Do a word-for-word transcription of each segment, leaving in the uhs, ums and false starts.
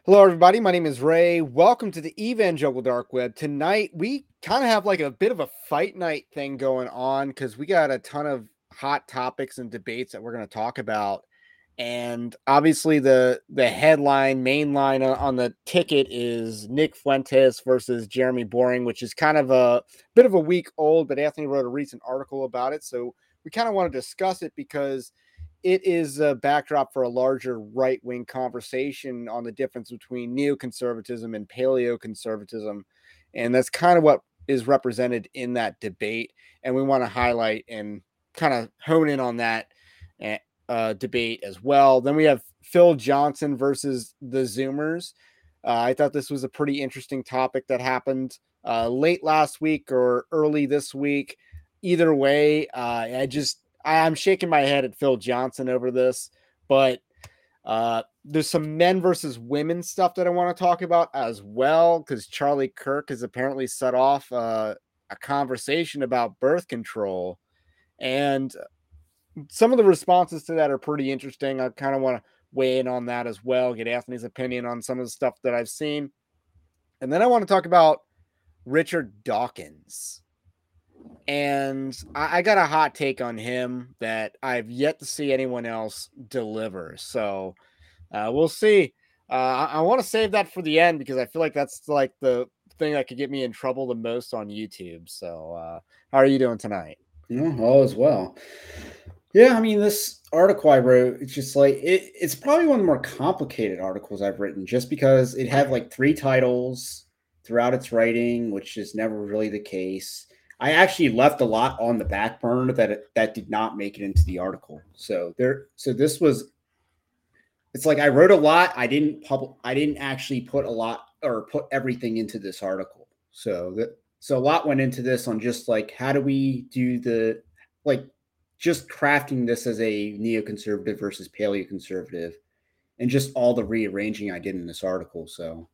Hello, everybody. My name is Ray. Welcome to the Evangelical Dark Web. Tonight, we kind of have like a bit of a fight night thing going on because we got a ton of hot topics and debates that we're going to talk about. And obviously, the the headline, main line on, on the ticket is Nick Fuentes versus Jeremy Boring, which is kind of a bit of a week old. But Anthony wrote a recent article about it, so we kind of want to discuss it because it is a backdrop for a larger right-wing conversation on the difference between neoconservatism and paleoconservatism. And that's kind of what is represented in that debate. And we want to highlight and kind of hone in on that uh, debate as well. Then we have Phil Johnson versus the Zoomers. Uh, I thought this was a pretty interesting topic that happened uh, late last week or early this week. Either way, uh, I just I'm shaking my head at Phil Johnson over this, but uh, there's some men versus women stuff that I want to talk about as well, because Charlie Kirk has apparently set off uh, a conversation about birth control, and some of the responses to that are pretty interesting. I kind of want to weigh in on that as well, get Anthony's opinion on some of the stuff that I've seen, and then I want to talk about Richard Dawkins. And I, I got a hot take on him that I've yet to see anyone else deliver. So uh, we'll see. Uh, I, I want to save that for the end because I feel like that's like the thing that could get me in trouble the most on YouTube. So uh, how are you doing tonight? Yeah, all as well. Yeah, I mean, this article I wrote, it's just like it, it's probably one of the more complicated articles I've written, just because it had like three titles throughout its writing, which is never really the case. I actually left a lot on the back burner that that did not make it into the article. So there, so this was. It's like I wrote a lot. I didn't public. I didn't actually put a lot or put everything into this article. So that so a lot went into this on just like how do we do the like just crafting this as a neoconservative versus paleoconservative, and just all the rearranging I did in this article. So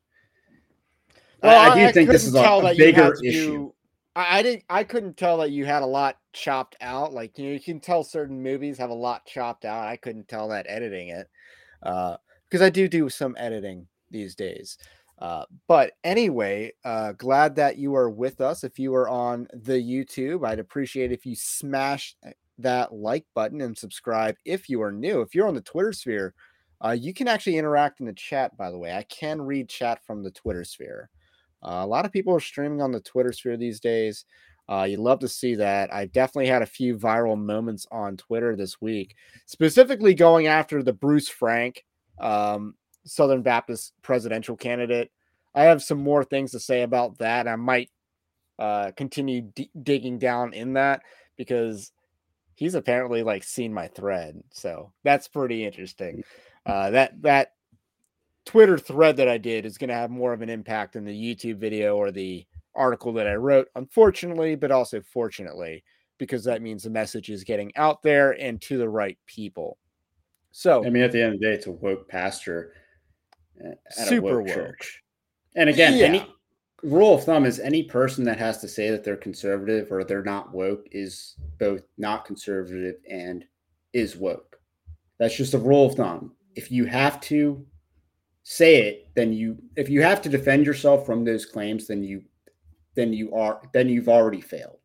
Well, I, I I, do I think this couldn't is a, tell a that you had bigger to issue. do. I, I didn't. I couldn't tell that you had a lot chopped out. Like you know, you can tell certain movies have a lot chopped out. I couldn't tell that editing it. Uh, because I do do some editing these days. Uh, but anyway, uh, glad that you are with us. If you are on the YouTube, I'd appreciate if you smash that like button and subscribe if you are new. If you're on the Twitter sphere, uh, you can actually interact in the chat, by the way. I can read chat from the Twitter sphere. Uh, a lot of people are streaming on the Twitter sphere these days. Uh, you'd love to see that. I definitely had a few viral moments on Twitter this week, specifically going after the Bruce Frank, um, Southern Baptist presidential candidate. I have some more things to say about that. I might uh, continue d- digging down in that because he's apparently like seen my thread, so that's pretty interesting. Uh, that that Twitter thread that I did is going to have more of an impact than the YouTube video or the article that I wrote, unfortunately, but also fortunately, because that means the message is getting out there and to the right people. So, I mean, at the end of the day, it's a woke pastor at a super woke woke. church. And again, Yeah. any rule of thumb is any person that has to say that they're conservative or they're not woke is both not conservative and is woke. That's just a rule of thumb. If you have to say it, then you if you have to defend yourself from those claims, then you then you are then you've already failed.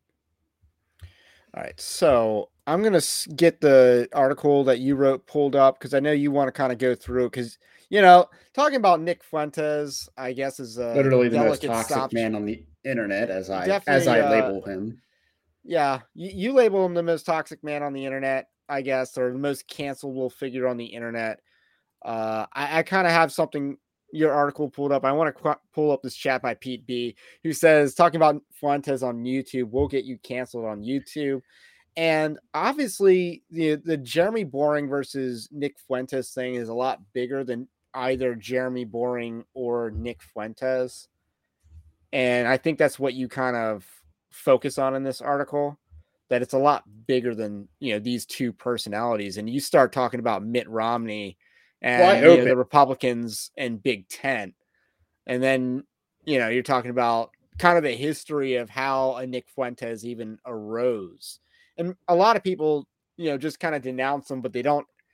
All right. So I'm going to get the article that you wrote pulled up because I know you want to kind of go through because, you know, talking about Nick Fuentes, I guess, is a Literally the most delicate toxic stop. man on the internet, as I as Definitely, I uh, label him. yeah, you, you label him the most toxic man on the internet, I guess, or the most cancelable figure on the internet. Uh, I, I kind of have something, your article pulled up. I want to qu- pull up this chat by Pete B, who says, talking about Fuentes on YouTube will get you canceled on YouTube. And obviously, the, the Jeremy Boring versus Nick Fuentes thing is a lot bigger than either Jeremy Boring or Nick Fuentes. And I think that's what you kind of focus on in this article, that it's a lot bigger than, you know, these two personalities. And you start talking about Mitt Romney Well, I and, you know, open the Republicans and Big Tent. And then, you know, you're talking about kind of the history of how a Nick Fuentes even arose. And a lot of people, you know, just kind of denounce him, but they don't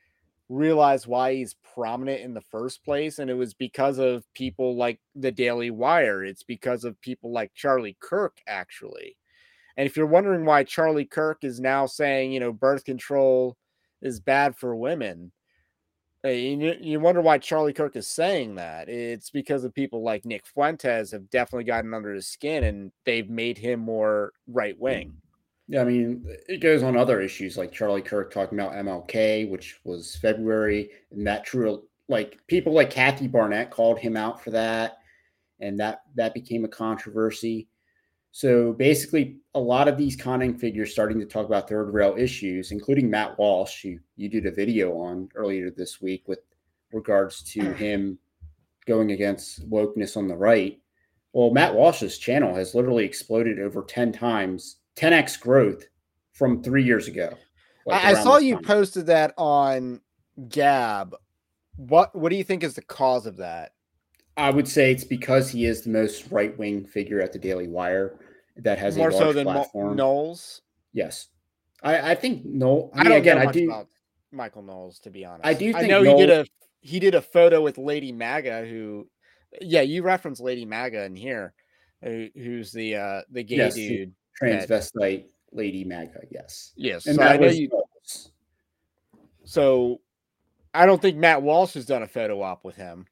realize why he's prominent in the first place, and it was because of people like the Daily Wire. It's because of people like Charlie Kirk, actually. And if you're wondering why Charlie Kirk is now saying, you know, birth control is bad for women, uh, you, you wonder why Charlie Kirk is saying that. It's because of people like Nick Fuentes have definitely gotten under his skin and they've made him more right wing. Yeah, I mean, it goes on other issues like Charlie Kirk talking about M L K, which was February, and that true. Like people like Kathy Barnett called him out for that, and that that became a controversy. So basically, a lot of these content figures starting to talk about third rail issues, including Matt Walsh, who you did a video on earlier this week with regards to him going against wokeness on the right. Well, Matt Walsh's channel has literally exploded over ten times, ten x growth from three years ago. Like I, I saw you time. posted that on Gab. What what do you think is the cause of that? I would say it's because he is the most right wing figure at the Daily Wire that has more a large so than platform. Knowles. Yes, I, I think Knowles. I, I mean, don't again, know I much do about Michael Knowles, to be honest. I do. Think I know Knowles, he did a he did a photo with Lady MAGA, who, yeah, you referenced Lady MAGA in here, who, who's the uh, the gay yes, dude, the transvestite that, Lady MAGA. Yes, yes. And so I know you. Knowles. So I don't think Matt Walsh has done a photo op with him.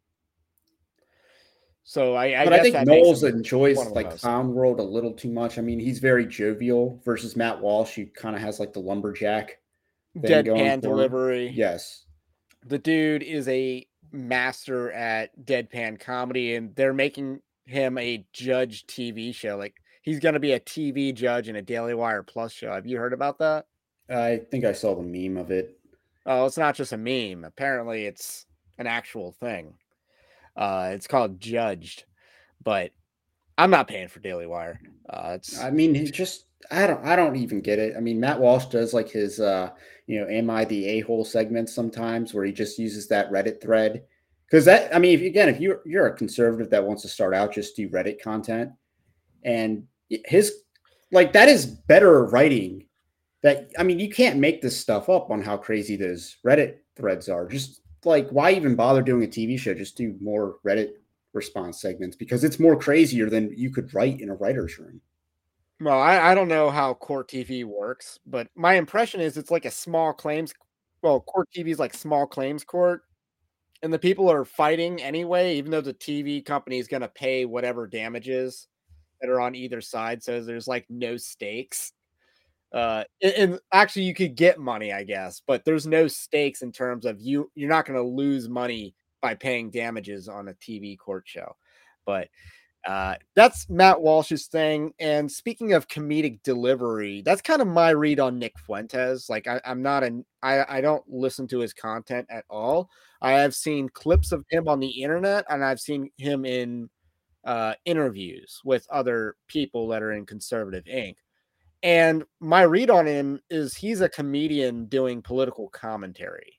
So I, I but guess I think that Knowles enjoys like most. Clown World a little too much. I mean, he's very jovial versus Matt Walsh, who kind of has like the lumberjack deadpan delivery. Yes, the dude is a master at deadpan comedy, and they're making him a judge T V show. Like he's going to be a T V judge in a Daily Wire Plus show. Have you heard about that? I think I saw the meme of it. Oh, it's not just a meme. Apparently, it's an actual thing. Uh, it's called Judged, but I'm not paying for Daily Wire. Uh, it's. I mean, he just I don't I don't even get it. I mean, Matt Walsh does like his uh, you know, am I the a-hole segments sometimes where he just uses that Reddit thread. Because that I mean, if again, if you're you're a conservative that wants to start out, just do Reddit content. And his like that is better writing. That I mean, you can't make this stuff up on how crazy those Reddit threads are. Just like why even bother doing a T V show? Just do more Reddit response segments because it's more crazier than you could write in a writer's room. Well, I, I don't know how Court T V works, but my impression is it's like a small claims. Well, Court T V is like small claims court, and the people are fighting anyway, even though the T V company is going to pay whatever damages that are on either side. So there's like no stakes. Uh, and, and actually, you could get money, I guess, but there's no stakes in terms of you. You're not going to lose money by paying damages on a T V court show. But uh, that's Matt Walsh's thing. And speaking of comedic delivery, that's kind of my read on Nick Fuentes. Like I, I'm not an I, I don't listen to his content at all. I have seen clips of him on the internet, and I've seen him in uh, interviews with other people that are in Conservative Incorporated. And my read on him is he's a comedian doing political commentary.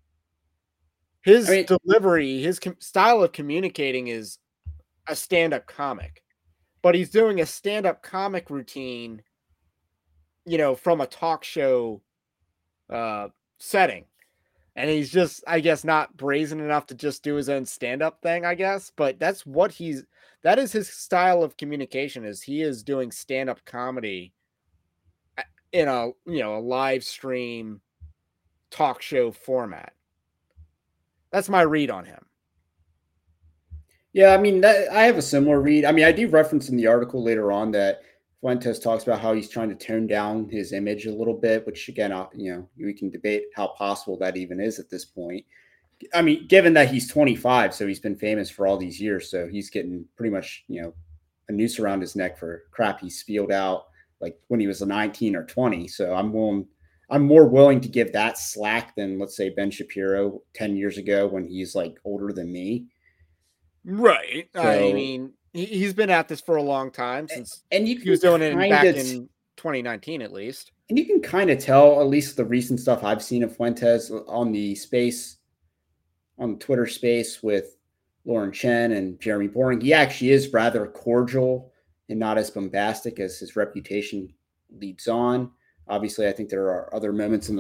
His I mean, delivery, his com- style of communicating is a stand-up comic, but he's doing a stand-up comic routine, you know, from a talk show uh, setting. And he's just, I guess, not brazen enough to just do his own stand-up thing, I guess. But that's what he's, that is his style of communication, is he is doing stand-up comedy in a, you know, a live stream talk show format. That's my read on him. Yeah, I mean, that, I have a similar read. I mean, I do reference in the article later on that Fuentes talks about how he's trying to tone down his image a little bit, which again, you know, we can debate how possible that even is at this point. I mean, given that he's twenty-five, so he's been famous for all these years, so he's getting pretty much, you know, a noose around his neck for crap he spilled out like when he was a nineteen or twenty. So I'm willing, I'm more willing to give that slack than, let's say, Ben Shapiro ten years ago when he's like older than me. Right. So, I mean, he's been at this for a long time since and you he was doing it back in twenty nineteen, at least. And you can kind of tell, at least the recent stuff I've seen of Fuentes on the space, on the Twitter space with Lauren Chen and Jeremy Boring, he actually is rather cordial and not as bombastic as his reputation leads on. Obviously, I think there are other moments in the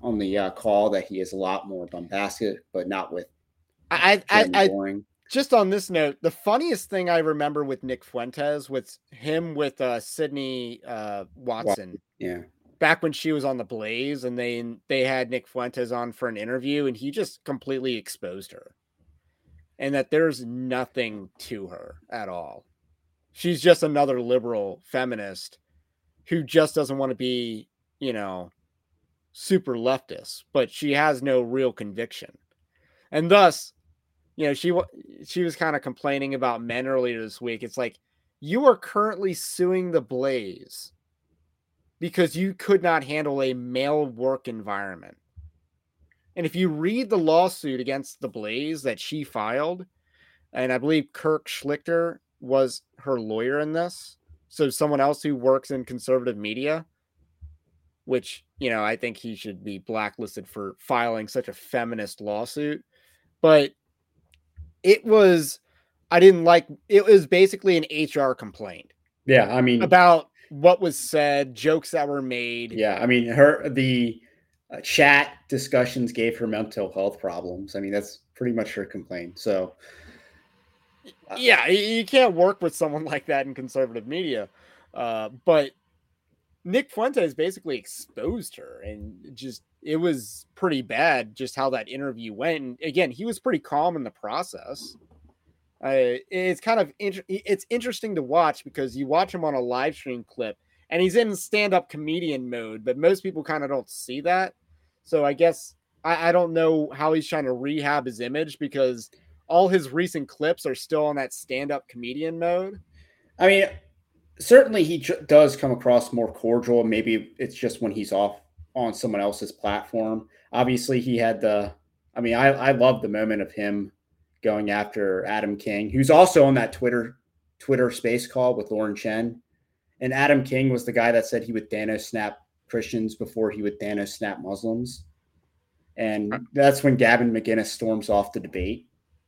on the uh, call that he is a lot more bombastic, but not with I, I, Jeremy I, Boring. just on this note, the funniest thing I remember with Nick Fuentes was him with uh, Sydney uh, Watson. Yeah. Back when she was on the Blaze, and they they had Nick Fuentes on for an interview, and he just completely exposed her, and that there's nothing to her at all. She's just another liberal feminist who just doesn't want to be, you know, super leftist, but she has no real conviction, and thus, you know, she she was kind of complaining about men earlier this week. It's like, you are currently suing the Blaze because you could not handle a male work environment. And if you read the lawsuit against the Blaze that she filed, and I believe Kirk Schlichter was her lawyer in this, so someone else who works in conservative media, which, you know, I think he should be blacklisted for filing such a feminist lawsuit. But it was, I didn't like, it was basically an H R complaint. Yeah, I mean, about what was said, jokes that were made. Yeah, I mean, her the uh, chat discussions gave her mental health problems. I mean, that's pretty much her complaint. So, uh, yeah, you can't work with someone like that in conservative media. Uh, but Nick Fuentes basically exposed her, and just it was pretty bad just how that interview went. And again, he was pretty calm in the process. Uh, it's kind of inter- it's interesting to watch because you watch him on a live stream clip and he's in stand-up comedian mode, but most people kind of don't see that. So I guess I, I don't know how he's trying to rehab his image because all his recent clips are still on that stand-up comedian mode. I mean, certainly he j- does come across more cordial. Maybe it's just when he's off on someone else's platform. Obviously, he had the. I mean, I I love the moment of him going after Adam King, who's also on that Twitter Twitter space call with Lauren Chen. And Adam King was the guy that said he would Thanos snap Christians before he would Thanos snap Muslims. And that's when Gavin McInnes storms off the debate.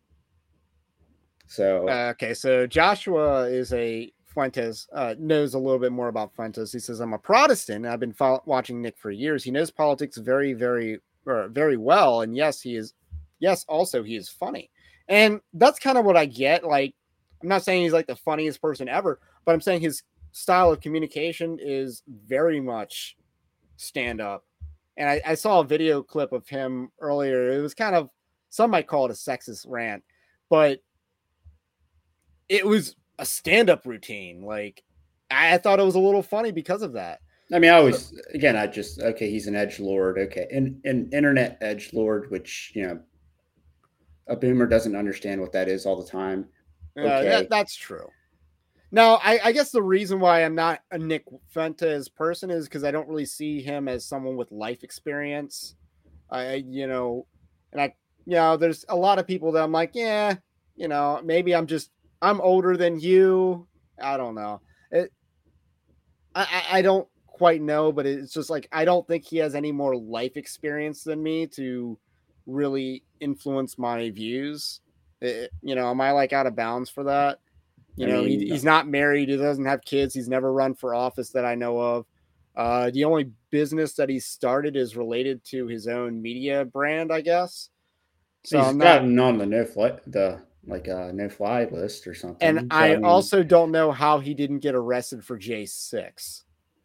So uh, okay, so Joshua is a Fuentes uh, knows a little bit more about Fuentes. He says, "I'm a Protestant. I've been fo- watching Nick for years. He knows politics very, very, uh, very well. And yes, he is. Yes, also he is funny." And that's kind of what I get. Like, I'm not saying he's like the funniest person ever, but I'm saying his style of communication is very much stand up. And I, I saw a video clip of him earlier. It was kind of, some might call it a sexist rant, but it was a stand up routine. Like, I thought it was a little funny because of that. I mean, I always, again, I just, okay, he's an edge lord. Okay. And an internet edge lord, which, you know, a boomer doesn't understand what that is all the time. Okay. Uh, that, that's true. Now, I, I guess the reason why I'm not a Nick Fuentes person is because I don't really see him as someone with life experience. I, you know, and I, you know, there's a lot of people that I'm like, yeah, you know, maybe I'm just, I'm older than you. I don't know. It, I, I don't quite know, but it's just like, I don't think he has any more life experience than me to really influence my views. It, you know, am I like out of bounds for that? You I know, mean, he, he's not married. He doesn't have kids. He's never run for office that I know of. Uh, the only business that he started is related to his own media brand, I guess. So he's I'm gotten not, on the no fly, the like uh, no fly list or something. And so, I, I mean, also don't know how he didn't get arrested for J six.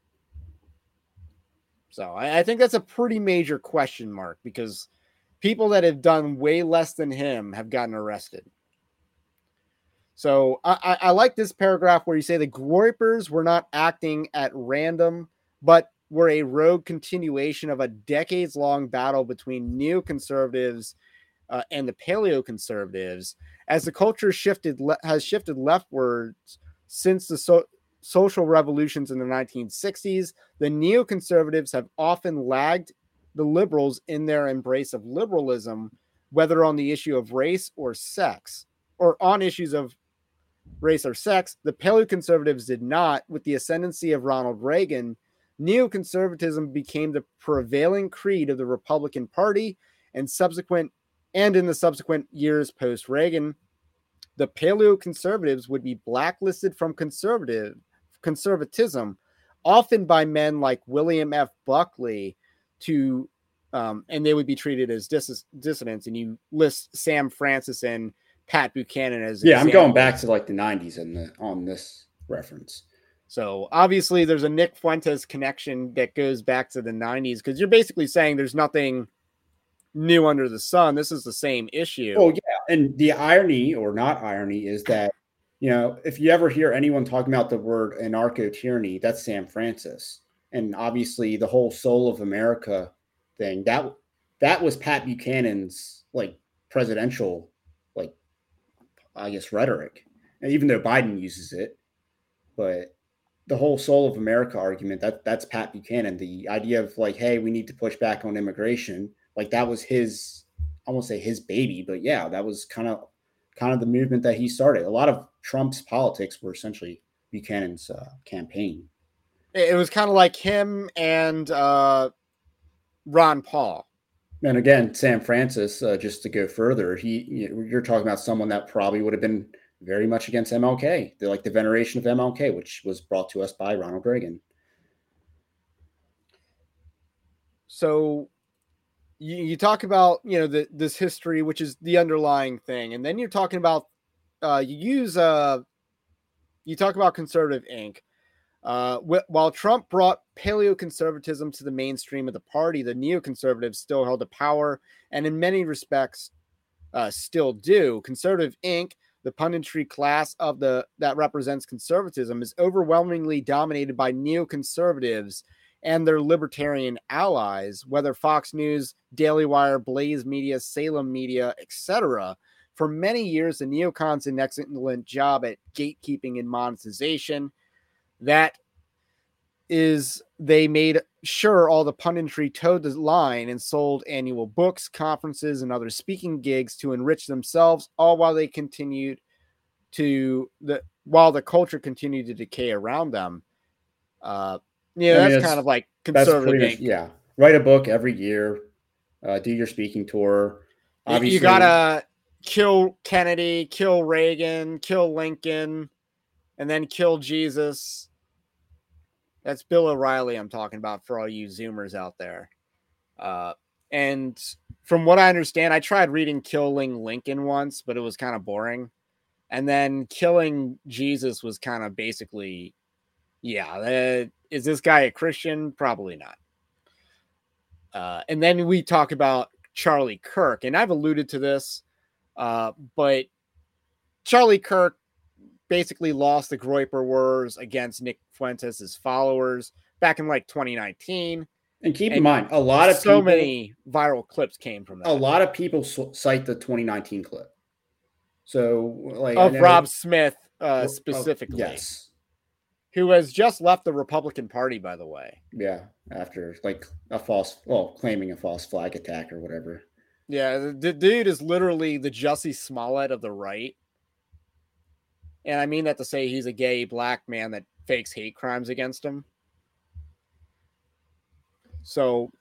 So I, I think that's a pretty major question mark because people that have done way less than him have gotten arrested. So I, I like this paragraph where you say the Groypers were not acting at random, but were a rogue continuation of a decades-long battle between neoconservatives uh, and the paleoconservatives. As the culture shifted le- has shifted leftwards since the so- social revolutions in the nineteen sixties, the neoconservatives have often lagged the liberals in their embrace of liberalism, whether on the issue of race or sex, or on issues of race or sex. The paleoconservatives did not. With the ascendancy of Ronald Reagan, neoconservatism became the prevailing creed of the Republican Party, and subsequent and in the subsequent years post-Reagan, the paleoconservatives would be blacklisted from conservative conservatism, often by men like William F. Buckley, to um, and they would be treated as dis- dissidents. And you list Sam Francis and Pat Buchanan as yeah. examples. I'm going back to like the nineties in the on this reference. So obviously there's a Nick Fuentes connection that goes back to the nineties, because you're basically saying there's nothing new under the sun. This is the same issue. Oh yeah, and the irony or not irony is that, you know, if you ever hear anyone talking about the word anarcho-tyranny, that's Sam Francis. And obviously the whole Soul of America thing, that that was Pat Buchanan's like presidential, like, I guess, rhetoric. And even though Biden uses it, but the whole Soul of America argument, that that's Pat Buchanan. The idea of like, hey, we need to push back on immigration, like that was his, I won't say his baby, but yeah, that was kind of kind of the movement that he started. A lot of Trump's politics were essentially Buchanan's uh, campaign. It was kind of like him and uh, Ron Paul. And again, Sam Francis, uh, just to go further, he you know, you're talking about someone that probably would have been very much against M L K. They're like the veneration of M L K, which was brought to us by Ronald Reagan. So you, you talk about, you know, the, this history, which is the underlying thing. And then you're talking about, uh, you use, uh, you talk about Conservative Incorporated. Uh, wh- while Trump brought paleoconservatism to the mainstream of the party, the neoconservatives still held the power, and in many respects, uh, still do. Conservative Incorporated, the punditry class of the that represents conservatism, is overwhelmingly dominated by neoconservatives and their libertarian allies, whether Fox News, Daily Wire, Blaze Media, Salem Media, et cetera. For many years, the neocons did an excellent job at gatekeeping and monetization. That is, they made sure all the punditry towed the line and sold annual books, conferences, and other speaking gigs to enrich themselves, all while they continued to the while the culture continued to decay around them. Uh, yeah, I mean, that's kind of like conservative. Much, yeah, write a book every year, uh, do your speaking tour. Obviously, you gotta kill Kennedy, kill Reagan, kill Lincoln, and then kill Jesus. That's Bill O'Reilly I'm talking about for all you Zoomers out there. Uh, and from what I understand, I tried reading Killing Lincoln once, but it was kind of boring. And then Killing Jesus was kind of basically, yeah, uh, is this guy a Christian? Probably not. Uh, and then we talk about Charlie Kirk, and I've alluded to this, uh, but Charlie Kirk basically lost the Groyper Wars against Nick Fuentes' followers back in like twenty nineteen. And keep and in mind, a lot of so people, many viral clips came from that. A lot of people cite the twenty nineteen clip. So, like, of Rob Smith uh, specifically, uh, yes, who has just left the Republican Party, by the way. Yeah, after like a false, well, claiming a false flag attack or whatever. Yeah, the, the dude is literally the Jussie Smollett of the right. And I mean that to say he's a gay black man that fakes hate crimes against him. So,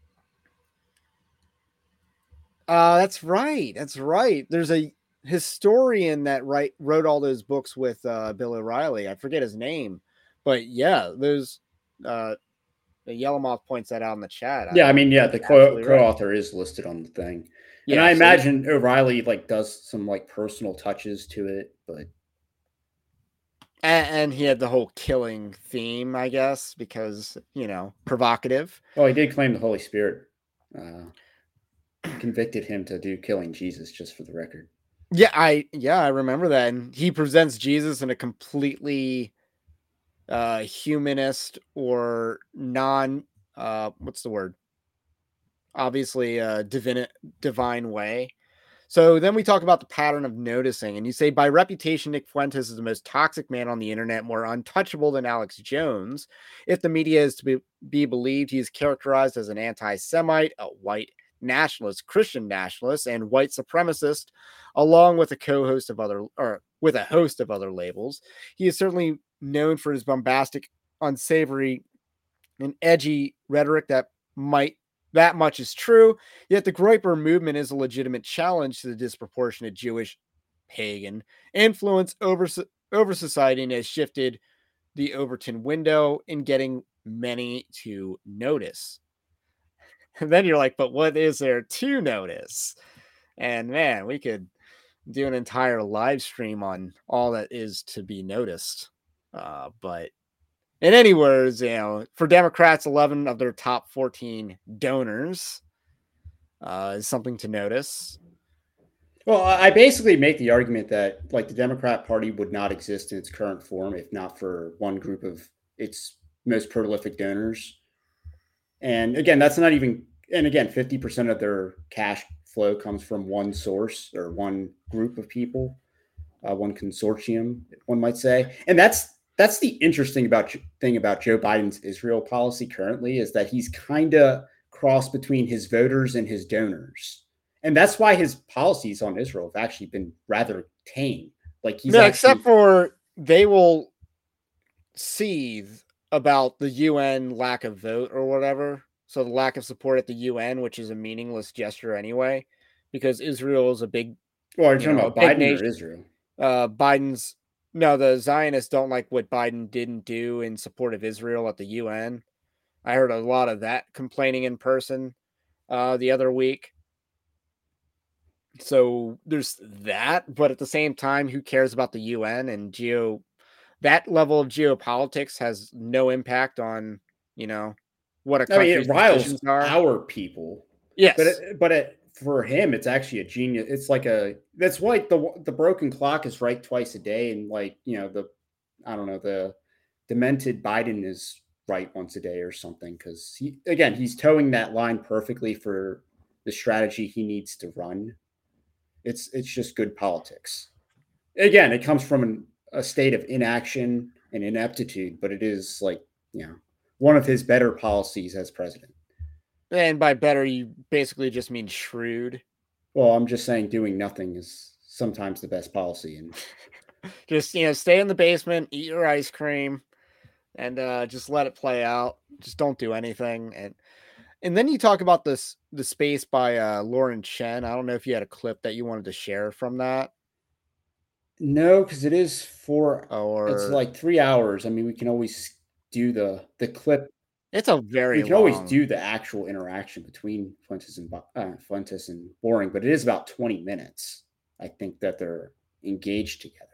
uh, that's right. That's right. There's a historian that write, wrote all those books with uh, Bill O'Reilly. I forget his name. But yeah, there's uh, the Yellowmoth points that out in the chat. Yeah, I, I mean, yeah, the co- co-author right. is listed on the thing. Yeah, and I so imagine O'Reilly like does some like personal touches to it, but And, and he had the whole killing theme, I guess, because, you know, provocative. Oh, he did claim the Holy Spirit uh, convicted him to do killing Jesus, just for the record. Yeah, I yeah, I remember that. And he presents Jesus in a completely uh, humanist or non, uh, what's the word? Obviously, uh, divine, divine way. So then we talk about the pattern of noticing, and you say, by reputation, Nick Fuentes is the most toxic man on the internet, more untouchable than Alex Jones. If the media is to be, be believed, he is characterized as an anti-Semite, a white nationalist, Christian nationalist, and white supremacist, along with a co-host of other, or with a host of other labels. He is certainly known for his bombastic, unsavory, and edgy rhetoric that might That much is true, yet the Groyper movement is a legitimate challenge to the disproportionate Jewish pagan influence over, over society and has shifted the Overton window in getting many to notice. And then you're like, but what is there to notice? And man, we could do an entire live stream on all that is to be noticed. Uh, but in any words, you know, for Democrats, eleven of their top fourteen donors uh, is something to notice. Well, I basically make the argument that like the Democrat Party would not exist in its current form if not for one group of its most prolific donors. And again, that's not even, and again, fifty percent of their cash flow comes from one source or one group of people, uh, one consortium, one might say. And that's that's the interesting about thing about Joe Biden's Israel policy currently is that he's kind of crossed between his voters and his donors. And that's why his policies on Israel have actually been rather tame. Like he's Yeah, actually, except for they will seethe about the U N lack of vote or whatever. So the lack of support at the U N, which is a meaningless gesture anyway, because Israel is a big, well, are you you talking know, a about big Biden or nation. Israel? Uh, Biden's no, the Zionists don't like what Biden didn't do in support of Israel at the U N. I heard a lot of that complaining in person uh, the other week. So there's that, but at the same time, who cares about the U N and geo? That level of geopolitics has no impact on, you know, what a I mean, it country's riles decisions are. our people, but Yes, it, but it, for him, it's actually a genius. It's like a that's why the the broken clock is right twice a day, and like you know the I don't know the demented Biden is right once a day or something because he again he's towing that line perfectly for the strategy he needs to run. It's it's just good politics. Again, it comes from an, a state of inaction and ineptitude, but it is like you know one of his better policies as president. and by better, you basically just mean shrewd. Well, I'm just saying doing nothing is sometimes the best policy. And Just, you know, stay in the basement, eat your ice cream, and uh, just let it play out. Just don't do anything. And and then you talk about this the space by uh, Lauren Chen. I don't know if you had a clip that you wanted to share from that, no, because it is for it's or like three hours. I mean, we can always do the the clip. it's a We very can always long. do the actual interaction between Fuentes and uh, Fuentes and Boring, but it is about twenty minutes. I think that they're engaged together.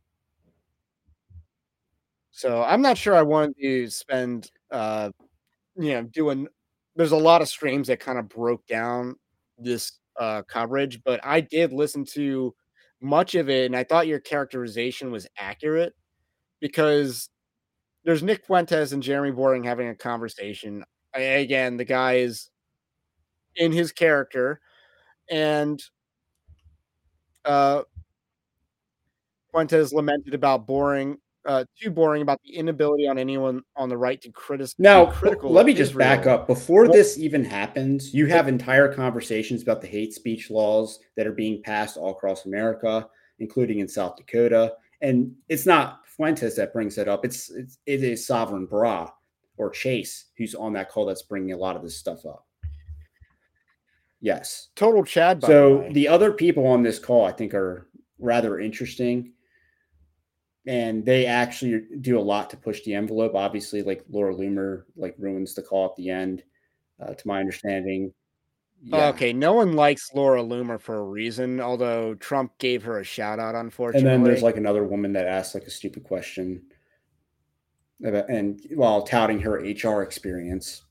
So I'm not sure I wanted to spend, uh, you know, doing. There's a lot of streams that kind of broke down this uh, coverage, but I did listen to much of it, and I thought your characterization was accurate because there's Nick Fuentes and Jeremy Boring having a conversation. I, again, the guy is in his character, and uh, Fuentes lamented about boring, uh, too boring about the inability on anyone on the right to critis- be Now, critical let of me just back Israel. up. Before Well, this even happens, you have entire conversations about the hate speech laws that are being passed all across America, including in South Dakota. And it's not Fuentes that brings that up. It's, it's it is Sovereign Bra or Chase who's on that call that's bringing a lot of this stuff up. Yes. Total Chad, by the So way. the other people on this call, I think, are rather interesting, and they actually do a lot to push the envelope. Obviously, like Laura Loomer, like ruins the call at the end, uh, to my understanding. Yeah, Okay, no one likes Laura Loomer for a reason, although Trump gave her a shout out, and then there's unfortunately. like another woman that asked like a stupid question about, and while touting her H R experience.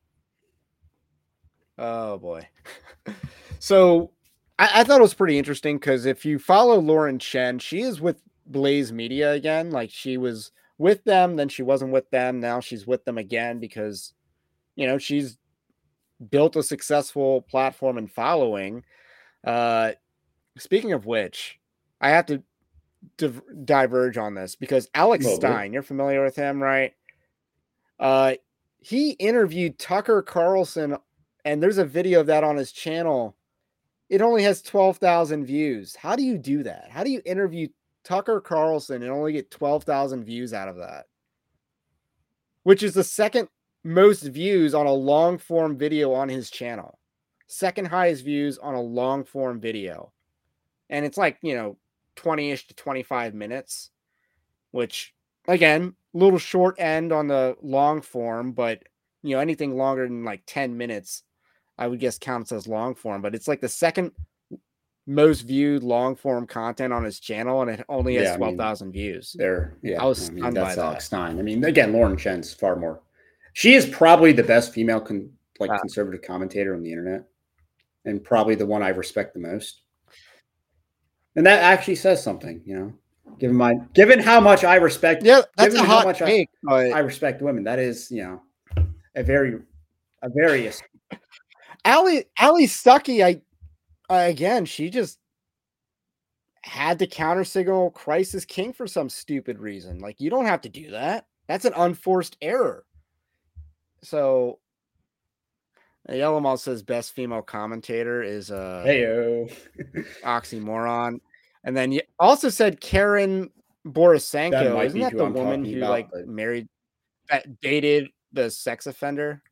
Oh boy. So I, I thought it was pretty interesting because if you follow Lauren Chen, she is with Blaze Media again. Like she was with them, then she wasn't with them. Now she's with them again because, you know, she's built a successful platform and following. Uh, speaking of which, I have to div- diverge on this because Alex Well, bit. Stein, you're familiar with him, right? Uh, he interviewed Tucker Carlson, and there's a video of that on his channel. It only has twelve thousand views. How do you do that? How do you interview Tucker Carlson and only get twelve thousand views out of that? Which is the second most views on a long form video on his channel. Second highest views on a long form video. And it's like, you know, twenty-ish to twenty-five minutes, which again, little short end on the long form, but you know, anything longer than like ten minutes, I would guess counts as long form, but it's like the second most viewed long form content on his channel, and it only has Yeah, I twelve mean, thousand views. There, yeah. I was I mean, stunned by that's that. Alex Stein. I mean, again, Lauren Chen's far more. She is probably the best female con, like Uh, conservative commentator on the internet, and probably the one I respect the most. And that actually says something, you know. Given my, given how much I respect, yeah, that's given a how hot much take, I, but I respect women, that is, you know, a very, a very. Ali Ali Stuckey, I uh, again, she just had to counter signal Christ is king for some stupid reason. Like, you don't have to do that. That's an unforced error. So Yellowmall says best female commentator is a Heyo. oxymoron. And then you also said Karen That Borisenko. might Isn't be that who the I'm woman talking who about, like but married that dated the sex offender?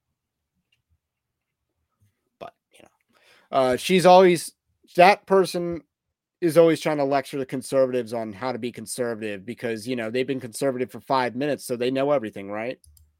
But you know, uh, she's always that person is always trying to lecture the conservatives on how to be conservative because you know they've been conservative for five minutes, so they know everything, right?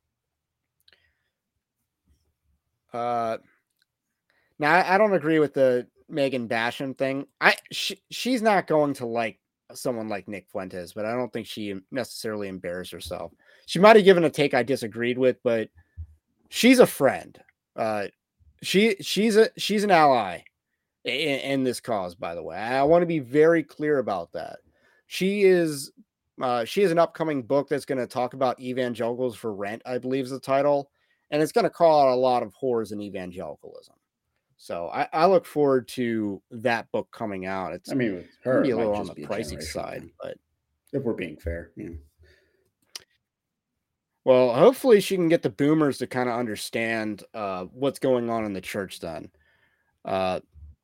Uh, now I, I don't agree with the Megan Basham thing. I she, she's not going to like someone like Nick Fuentes, but I don't think she necessarily embarrassed herself. She might have given a take I disagreed with, but she's a friend. Uh, she she's a she's an ally in, in this cause. By the way, I want to be very clear about that. She is uh, she has an upcoming book that's going to talk about evangelicals for rent. I believe is the title, and it's going to call out a lot of horrors in evangelicalism. So I, I look forward to that book coming out. It's I mean, with going to her, be it a might little on just the be a pricey generational side, thing. but If we're being fair, yeah. well, hopefully she can get the boomers to kind of understand uh, what's going on in the church then. Uh,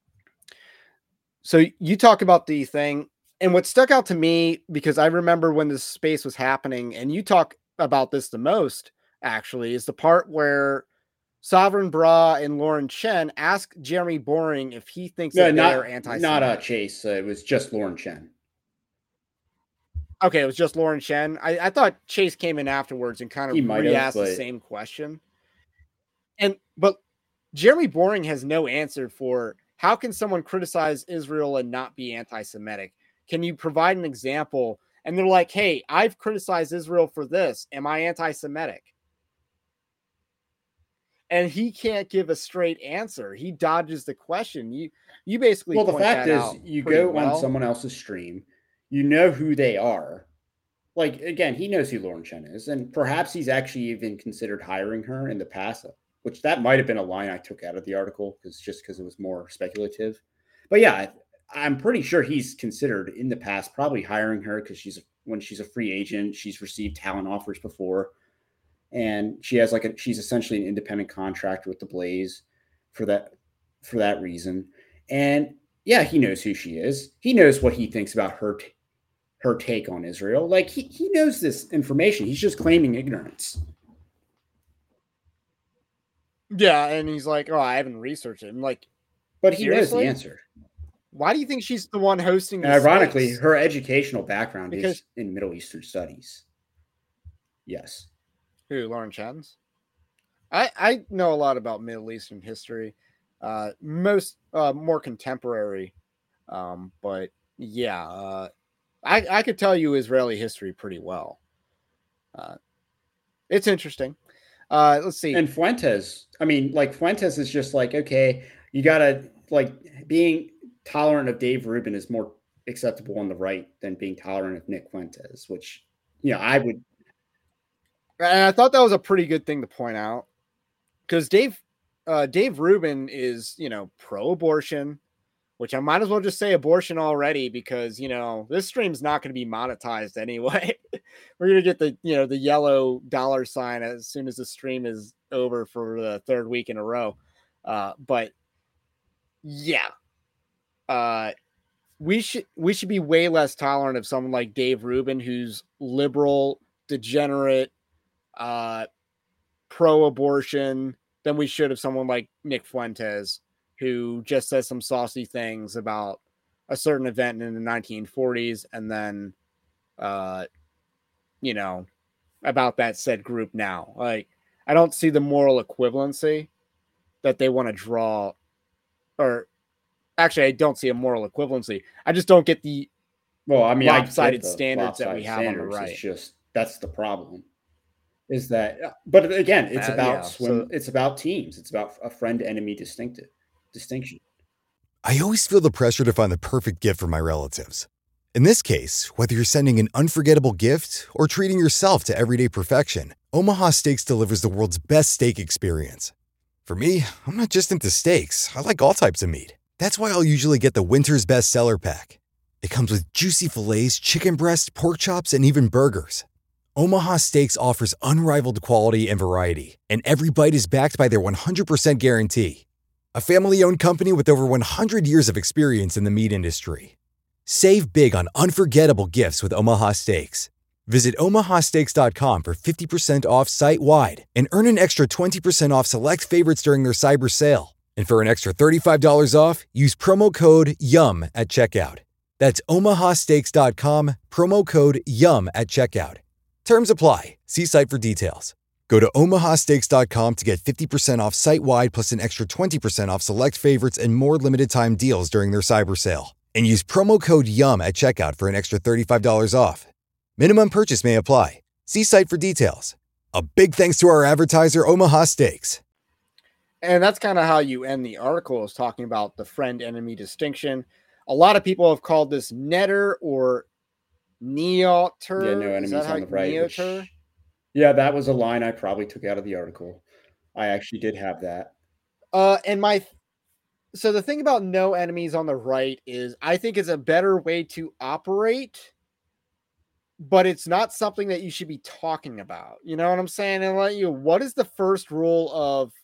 so you talk about the thing, and what stuck out to me, because I remember when this space was happening, and you talk about this the most, actually, is the part where Sovereign Bra and Lauren Chen ask Jeremy Boring if he thinks No, that they are not not uh, anti-Semitic. Chase. Uh, it was just Lauren Chen. Okay, it was just Lauren Chen. I, I thought Chase came in afterwards and kind He of might have, re-asked the but same question. And but Jeremy Boring has no answer for how can someone criticize Israel and not be anti-Semitic? Can you provide an example? And they're like, hey, I've criticized Israel for this. Am I anti-Semitic? And he can't give a straight answer. He dodges the question. You you basically well, the point fact that is, out you pretty go on well. someone else's stream, you know who they are. Like again, he knows who Lauren Chen is, and perhaps he's actually even considered hiring her in the past, which that might have been a line I took out of the article because just because it was more speculative. But yeah, I'm pretty sure he's considered in the past probably hiring her because she's when she's a free agent, she's received talent offers before, and she has like a she's essentially an independent contractor with the Blaze for that for that reason. And yeah, he knows who she is. He knows what he thinks about her t- her take on Israel. Like he, he knows this information. He's just claiming ignorance. Yeah, and he's like, oh, I haven't researched it. I'm like, But he knows the seriously? answer. Why do you think she's the one hosting And the ironically, space? her educational background Because is in Middle Eastern studies. Yes. who, Lauren Chen's? I I know a lot about Middle Eastern history, uh, most uh, more contemporary, um, but yeah, uh, I I could tell you Israeli history pretty well. Uh, it's interesting. Uh, let's see. And Fuentes, I mean, like Fuentes is just like, okay, you gotta like being tolerant of Dave Rubin is more acceptable on the right than being tolerant of Nick Fuentes, which you know, I would And I thought that was a pretty good thing to point out because Dave uh, Dave Rubin is you know pro-abortion, which I might as well just say abortion already because you know this stream's not going to be monetized anyway. We're going to get the you know the yellow dollar sign as soon as the stream is over for the third week in a row. Uh, but yeah, uh, we should we should be way less tolerant of someone like Dave Rubin, who's liberal, degenerate, uh, pro-abortion, than we should of someone like Nick Fuentes, who just says some saucy things about a certain event in the nineteen forties and then, uh, you know, about that said group now. Like, I don't see the moral equivalency. that they want to draw, or actually, I don't see a moral equivalency. I just don't get the well, I mean, lopsided I get the standards that we lopsided have on the standards. right. It's just that's the problem. Is that, but again, it's Uh, about yeah, swim. so It's about teams. It's about a friend-enemy distinctive distinction. I always feel the pressure to find the perfect gift for my relatives. In this case, whether you're sending an unforgettable gift or treating yourself to everyday perfection, Omaha Steaks delivers the world's best steak experience. For me, I'm not just into steaks. I like all types of meat. That's why I'll usually get the Winter's Best Seller Pack. It comes with juicy fillets, chicken breast, pork chops, and even burgers. Omaha Steaks offers unrivaled quality and variety, and every bite is backed by their one hundred percent guarantee. A family-owned company with over one hundred years of experience in the meat industry. Save big on unforgettable gifts with Omaha Steaks. Visit omaha steaks dot com for fifty percent off site-wide and earn an extra twenty percent off select favorites during their cyber sale. And for an extra thirty-five dollars off, use promo code YUM at checkout. That's omaha steaks dot com, promo code YUM at checkout. Terms apply. See site for details. Go to omaha steaks dot com to get fifty percent off site-wide plus an extra twenty percent off select favorites and more limited-time deals during their cyber sale. And use promo code YUM at checkout for an extra thirty-five dollars off. Minimum purchase may apply. See site for details. A big thanks to our advertiser, Omaha Steaks. And that's kind of how you end the article, is talking about the friend-enemy distinction. A lot of people have called this netter or neoter. Yeah, no enemies on the right. Which, neoter? yeah, that was a line I probably took out of the article. I actually did have that. Uh, and my, so the thing about no enemies on the right is I think it's a better way to operate, but it's not something that you should be talking about. You know what I'm saying? And let you, what is the first rule of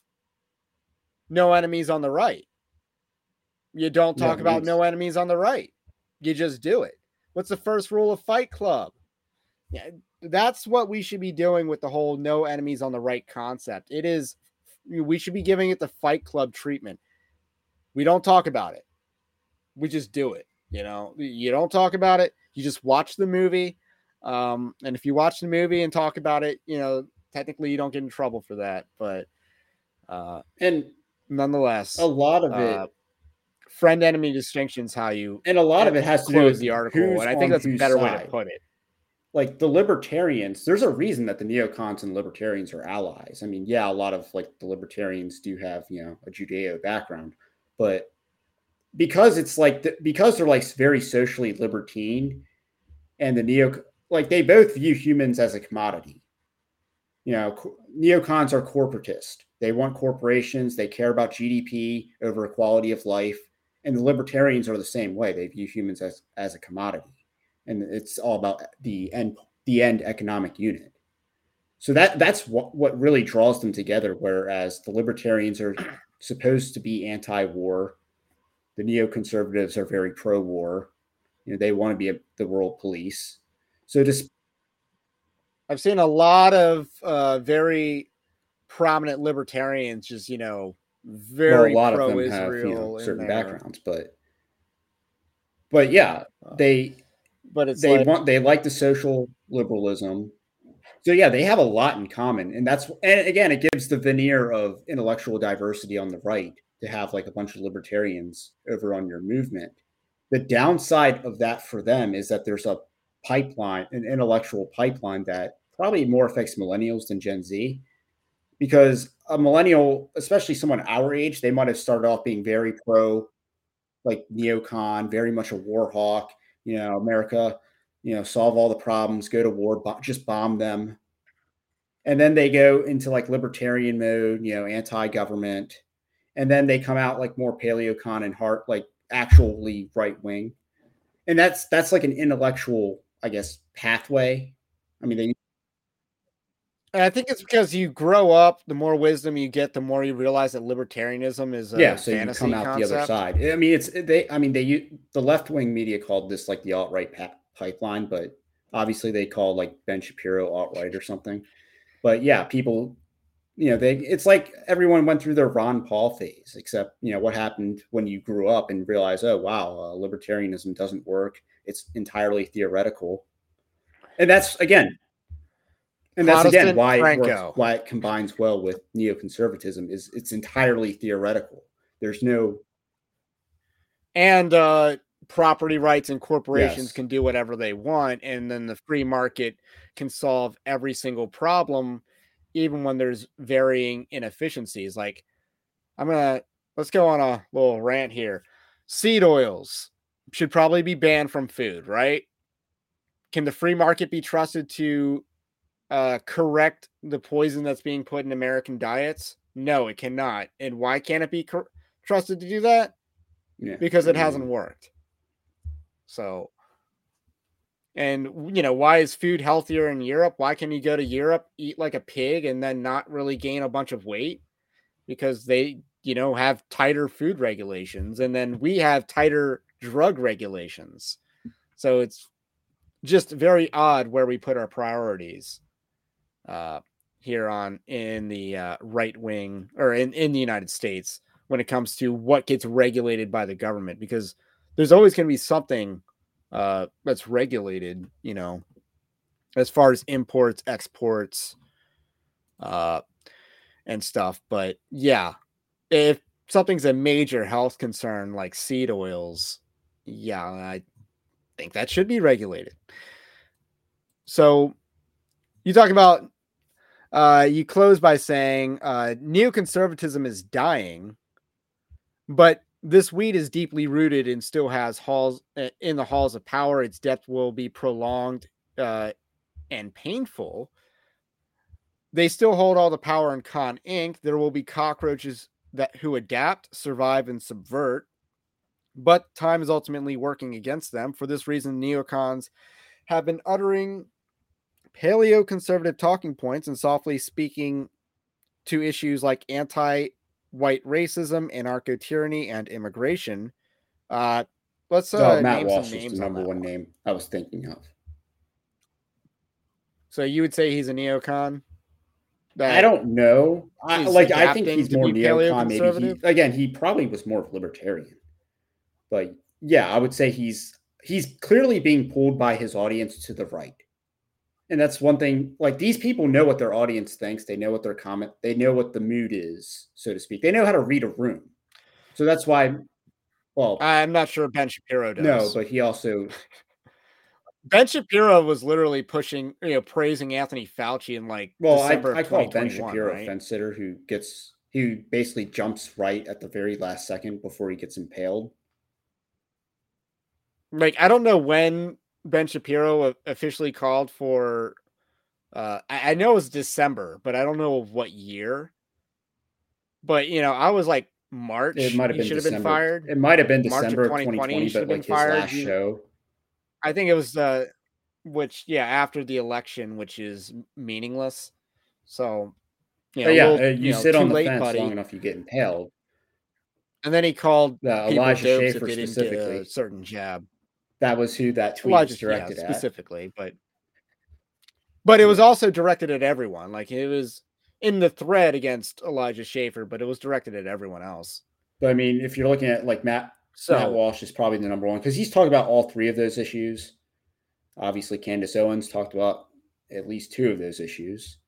no enemies on the right? You don't talk No about enemies. no enemies on the right. You just do it. What's the first rule of Fight Club? Yeah, that's what we should be doing with the whole no enemies on the right concept. It is, we should be giving it the Fight Club treatment. We don't talk about it. We just do it. You know, you don't talk about it. You just watch the movie. Um, and if you watch the movie and talk about it, you know, technically you don't get in trouble for that. But uh, and nonetheless, a lot of it, uh, friend enemy distinctions, how you and a lot of it has to do close with the article, who's and I think on that's a whose better way side. to put it. Like the libertarians, there's a reason that the neocons and libertarians are allies. I mean, yeah, a lot of like the libertarians do have, you know, a Judeo background, but because it's like the, because they're like very socially libertine, and the neo like they both view humans as a commodity. You know, co- neocons are corporatist. They want corporations. They care about G D P over quality of life, and the libertarians are the same way. They view humans as as a commodity. And it's all about the end, the end economic unit. So that that's what, what really draws them together. Whereas the libertarians are supposed to be anti-war, the neoconservatives are very pro-war. You know, they want to be a, the world police. So just, I've seen a lot of uh, very prominent libertarians, just you know, very well, a lot pro of them Israel have, you know, certain their, backgrounds, but but yeah, they. But it's they like, want they like the social liberalism. So yeah, they have a lot in common. And that's and again, it gives the veneer of intellectual diversity on the right to have like a bunch of libertarians over on your movement. The downside of that for them is that there's a pipeline, an intellectual pipeline that probably more affects millennials than Gen Z. Because a millennial, especially someone our age, they might have started off being very pro, like neocon, very much a war hawk. You know, America, you know, solve all the problems, go to war, bo- just bomb them. And then they go into like libertarian mode, you know, anti-government. And then they come out like more paleocon and heart, like actually right wing. And that's that's like an intellectual, I guess, pathway. I mean, they and I think it's because you grow up, the more wisdom you get, the more you realize that libertarianism is a yeah, so you fantasy come out concept. the other side. I mean, it's they. I mean, they the left wing media called this like the alt right pa- pipeline, but obviously they call like Ben Shapiro alt right or something. But yeah, people, you know, they it's like everyone went through their Ron Paul phase, except you know what happened when you grew up and realized, oh wow, uh, libertarianism doesn't work. It's entirely theoretical, and that's again. And that's again Protestant why it works, Franco. why it combines well with neoconservatism is it's entirely theoretical. There's no And uh, property rights and corporations Yes. can do whatever they want, and then the free market can solve every single problem, even when there's varying inefficiencies. Like, I'm gonna let's go on a little rant here. Seed oils should probably be banned from food, right? Can the free market be trusted to uh, correct the poison that's being put in American diets? No, it cannot. And why can't it be cor- trusted to do that? Yeah. Because it I hasn't mean, worked. So, and you know, why is food healthier in Europe? Why can you go to Europe, eat like a pig, and then not really gain a bunch of weight? Because they, you know, have tighter food regulations, and then we have tighter drug regulations. So it's just very odd where we put our priorities uh, here on in the uh, right wing or in, in the United States when it comes to what gets regulated by the government, because there's always going to be something uh, that's regulated, you know, as far as imports, exports, uh, and stuff. But yeah, if something's a major health concern like seed oils, yeah, I think that should be regulated. So you talk about uh, you close by saying uh, neoconservatism is dying, but this weed is deeply rooted and still has halls in the halls of power. Its depth will be prolonged uh, and painful. They still hold all the power in Con Incorporated. There will be cockroaches that who adapt, survive, and subvert, but time is ultimately working against them. For this reason, neocons have been uttering paleo-conservative talking points and softly speaking to issues like anti-white racism, anarcho-tyranny, and immigration. Uh, let's so uh, Matt name some Walsh is names the on number that one one. name I was thinking of. So you would say he's a neocon? I don't know. I Is like I think adapting he's to more be neocon. Maybe he paleo-conservative? again he probably was more of libertarian. But yeah, I would say he's he's clearly being pulled by his audience to the right. And that's one thing, like these people know what their audience thinks. They know what their comment, they know what the mood is, so to speak. They know how to read a room. So that's why, well, I'm not sure Ben Shapiro no, does. but he also, Ben Shapiro was literally pushing, you know, praising Anthony Fauci in like well, I, December of I call Ben twenty twenty-one, Shapiro a right? fence sitter who gets, who basically jumps right at the very last second before he gets impaled. Like, I don't know when Ben Shapiro officially called for, uh, I, I know it was December, but I don't know what year. But, you know, I was like, It March, might have he been should have been December. fired. It might have been March of December of twenty twenty, he twenty twenty, should but have been like his fired. last You, show. I think it was the, which, yeah, after the election, which is meaningless. So, you know, But a yeah, little, uh, you you know, sit too on the late, fence long buddy. enough, you get impaled. And then he called Uh, people Elijah dopes if Schaefer they didn't get a specifically. certain jab. That was who that tweet Elijah, was yeah, directed at. specifically, but but it was Yeah. also directed at everyone. Like it was in the thread against Elijah Schaefer, but it was directed at everyone else. But I mean, if you're looking at like Matt Matt So Walsh is probably the number one because he's talked about all three of those issues. Obviously, Candace Owens talked about at least two of those issues.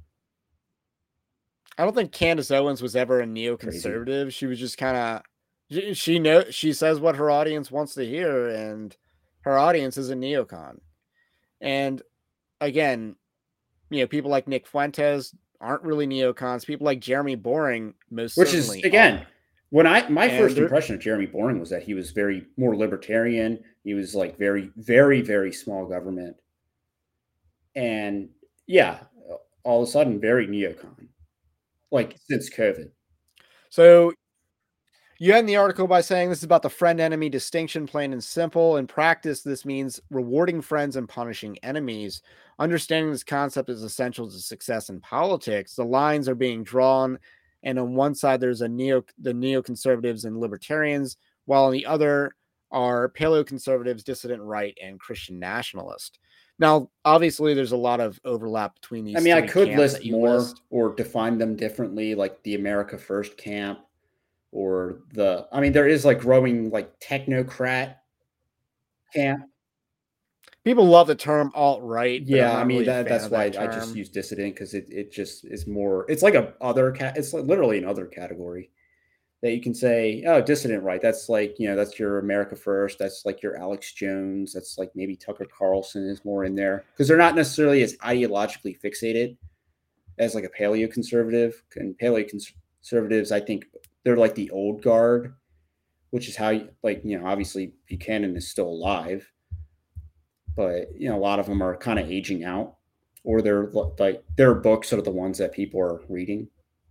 I don't think Candace Owens was ever a Crazy. neoconservative. She was just kind of she, she know she says what her audience wants to hear, and her audience is a neocon. And again, you know, people like Nick Fuentes aren't really neocons. People like Jeremy Boring most Which is certainly again, are. when I my And first they're impression of Jeremy Boring was that he was very more libertarian. He was like very, very, very small government. And yeah, all of a sudden very neocon. Like since COVID. so you end the article by saying this is about the friend enemy distinction, plain and simple. In practice, this means rewarding friends and punishing enemies. Understanding this concept is essential to success in politics. The lines are being drawn, and on one side there's a neo the neoconservatives and libertarians, while on the other are paleoconservatives, dissident right, and Christian nationalist. Now, obviously, there's a lot of overlap between these I mean, I three could camps that list you more list. or define them differently, like the America First camp or the, I mean, there is like growing like technocrat camp. people love the term alt-right. Yeah, I mean that that's why that I just use dissident because it, it just is more. It's like a other cat. It's like literally an other category that you can say, oh, dissident right. That's like, you know, that's your America First. That's like your Alex Jones. That's like maybe Tucker Carlson is more in there because they're not necessarily as ideologically fixated as like a paleoconservative. And paleoconservatives, I think they're like the old guard, which is how, you, like, you know, obviously Buchanan is still alive, but, you know, a lot of them are kind of aging out, or they're like, their books are the ones that people are reading.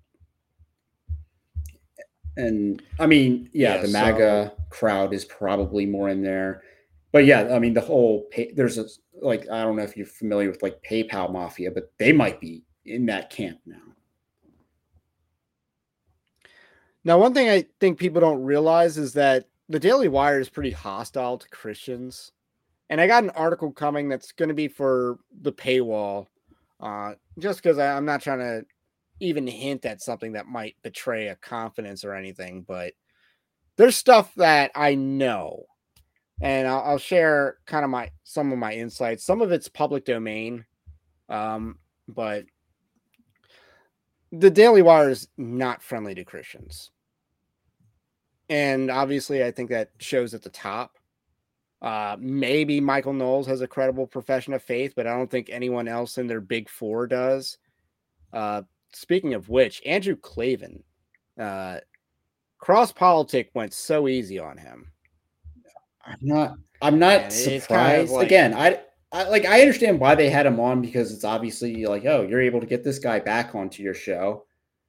And I mean, yeah, yeah the MAGA so, crowd is probably more in there. But yeah, I mean, the whole pay, there's a, like, I don't know if you're familiar with like PayPal Mafia, but they might be in that camp now. Now, one thing I think people don't realize is that the Daily Wire is pretty hostile to Christians. And I got an article coming that's going to be for the paywall, uh, just because I'm not trying to even hint at something that might betray a confidence or anything, but there's stuff that I know, and I'll, I'll share kind of my some of my insights. Some of it's public domain, um, but the Daily Wire is not friendly to Christians, and obviously, I think that shows at the top. Uh, maybe Michael Knowles has a credible profession of faith, but I don't think anyone else in their big four does. Uh, speaking of which, Andrew Klavan, uh, Cross Politic went so easy on him. I'm not. I'm not and surprised. Kind of like, Again, I, I like. I understand why they had him on because it's obviously like, oh, you're able to get this guy back onto your show.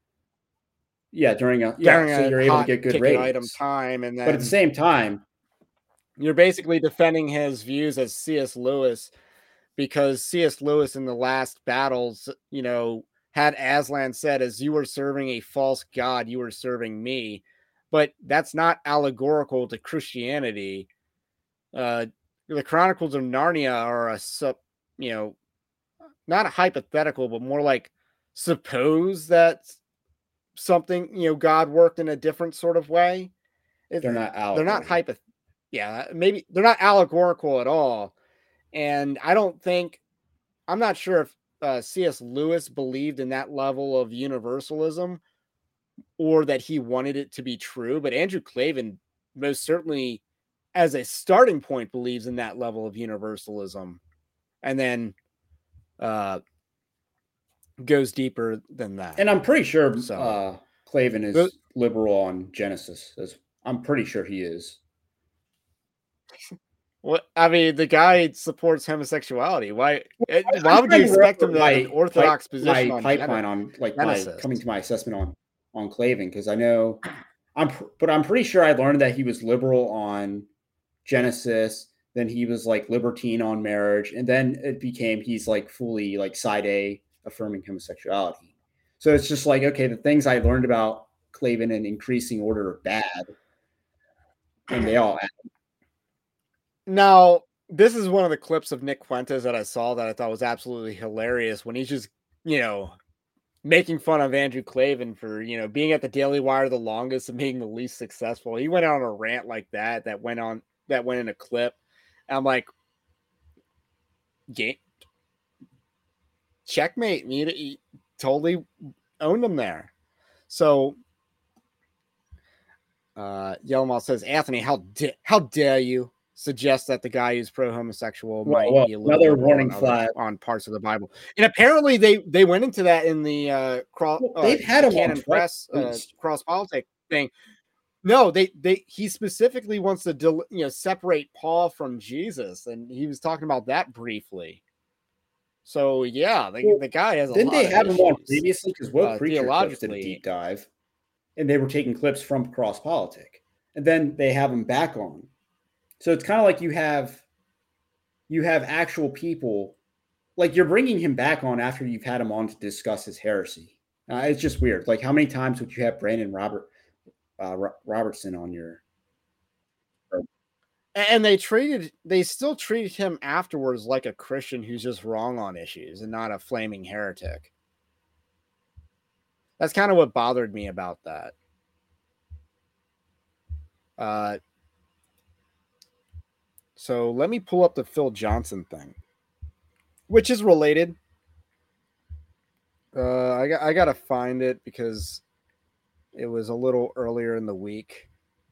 Yeah, during a yeah, during so you're able to get good ratings. Item time, and then, but at the same time, you're basically defending his views as C S Lewis because C S Lewis in the last battles, you know, had Aslan said, as you were serving a false god, you were serving me. But that's not allegorical to Christianity. Uh, the Chronicles of Narnia are a sub, you know, not a hypothetical, but more like suppose that something, you know, God worked in a different sort of way. It, they're not allegorical. They're not hypothetical. Yeah, maybe they're not allegorical at all. And I don't think, I'm not sure if uh, C S Lewis believed in that level of universalism or that he wanted it to be true. But Andrew Klavan most certainly, as a starting point, believes in that level of universalism. And then uh, goes deeper than that. And I'm pretty sure so, uh, Klavan is but, liberal on Genesis. As I'm pretty sure he is. Well, I mean, the guy supports homosexuality. Why? Well, why would you expect him to have an orthodox pipe, position my on pipeline Gen- on like Genesis. my coming to my assessment on on Klavan? Because I know I'm, but I'm pretty sure I learned that he was liberal on Genesis. Then he was like libertine on marriage, and then it became he's like fully like side A affirming homosexuality. So it's just like, okay, the things I learned about Klavan in increasing order are bad, and they all add. Now, this is one of the clips of Nick Fuentes that I saw that I thought was absolutely hilarious when he's just, you know, making fun of Andrew Klavan for, you know, being at the Daily Wire the longest and being the least successful. He went on a rant like that, that went on, that went in a clip. And I'm like, game, checkmate. You, you totally owned him there. So, uh, Yellowmall says, Anthony, how, da- how dare you suggest that the guy who's pro-homosexual well, might well, be a little another warning on, flag on parts of the Bible. And apparently they, they went into that in the uh, cross, well, they've uh, had a Canon Press uh, cross politic thing. No, they, they, he specifically wants to, del- you know, separate Paul from Jesus. And he was talking about that briefly. So yeah, the, well, the guy has a didn't lot they of have issues, him on previously? Because Will uh, Preacher Clips did a deep dive and they were taking clips from Cross Politic, and then they have him back on. So it's kind of like you have you have actual people, like you're bringing him back on after you've had him on to discuss his heresy. Uh, it's just weird. Like how many times would you have Brandon Robert uh, Robertson on your? And they treated, they still treated him afterwards like a Christian who's just wrong on issues and not a flaming heretic. That's kind of what bothered me about that. Uh, So let me pull up the Phil Johnson thing, which is related. Uh, I got I gotta find it because it was a little earlier in the week.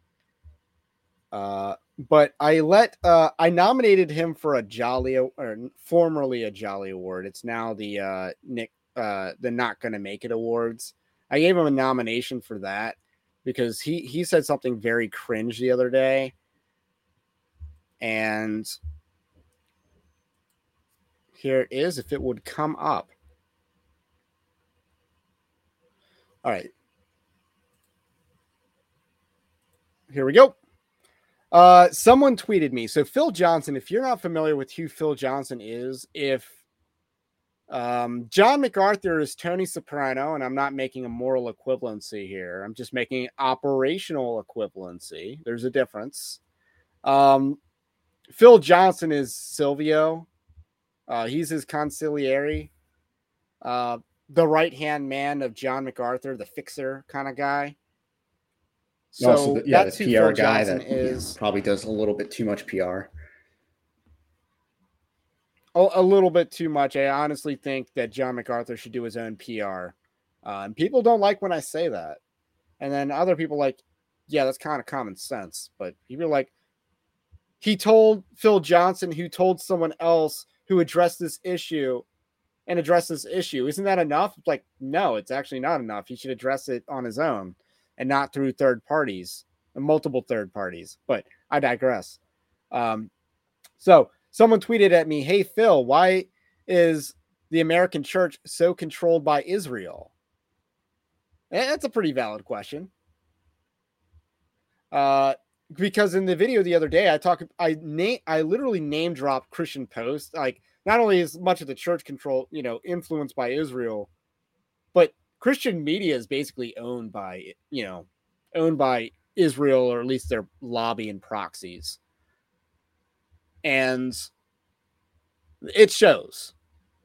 Uh, but I let uh, I nominated him for a Jolly or formerly a Jolly Award. It's now the uh, Nick uh, the Not Gonna Make It Awards. I gave him a nomination for that because he he said something very cringe the other day, and here it is. If it would come up. All right. Here we go. Uh, someone tweeted me. So Phil Johnson, if you're not familiar with who Phil Johnson is, if um, John MacArthur is Tony Soprano, and I'm not making a moral equivalency here. I'm just making operational equivalency. There's a difference. Um, Phil Johnson is Silvio. Uh, he's his consigliere. Uh, the right-hand man of John MacArthur, the fixer kind of guy. So also, the, yeah, that's the who P R Phil guy Johnson that is. You know, probably does a little bit too much P R. A, a little bit too much. I honestly think that John MacArthur should do his own P R. Uh, and people don't like when I say that. And then other people like, yeah, that's kind of common sense. But people are like, he told Phil Johnson, who told someone else who addressed this issue and addressed this issue. Isn't that enough? It's like, no, it's actually not enough. He should address it on his own and not through third parties, multiple third parties. But I digress. Um, so someone tweeted at me, hey, Phil, why is the American church so controlled by Israel? And that's a pretty valid question. Uh, because in the video the other day, I talk, I name, I literally name dropped Christian Post. Like, not only is much of the church control, you know, influenced by Israel, but Christian media is basically owned by, you know, owned by Israel, or at least their lobby and proxies. And it shows.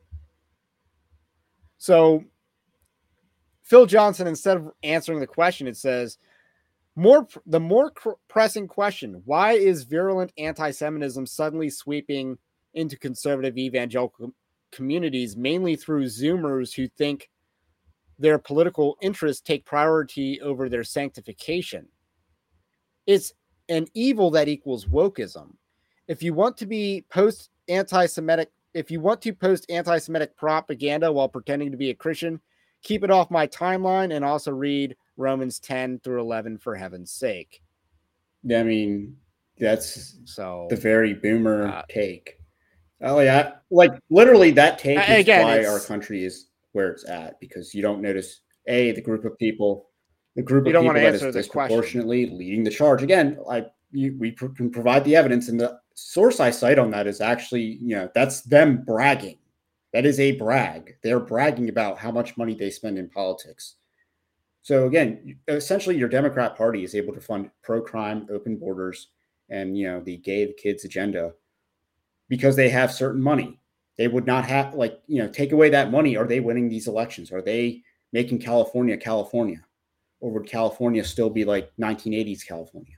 So Phil Johnson, instead of answering the question, it says, more the more cr- pressing question, why is virulent anti-Semitism suddenly sweeping into conservative evangelical communities, mainly through Zoomers who think their political interests take priority over their sanctification? It's an evil that equals wokeism. If you want to be post anti-Semitic, if you want to post anti-Semitic propaganda while pretending to be a Christian, keep it off my timeline and also read Romans ten through eleven for heaven's sake. I mean, that's so the very boomer uh, take. Oh yeah, like literally that take is again, why our country is where it's at, because you don't notice a the group of people, the group of people that is disproportionately question. leading the charge. Again, I you, we pr- can provide the evidence, and the source I cite on that is actually, you know, that's them bragging. That is a brag. They're bragging about how much money they spend in politics. So again, essentially your Democrat Party is able to fund pro-crime, open borders, and, you know, the gay the kids agenda because they have certain money. They would not have, like, you know, take away that money. Are they winning these elections? Are they making California, California? Or would California still be like nineteen eighties California?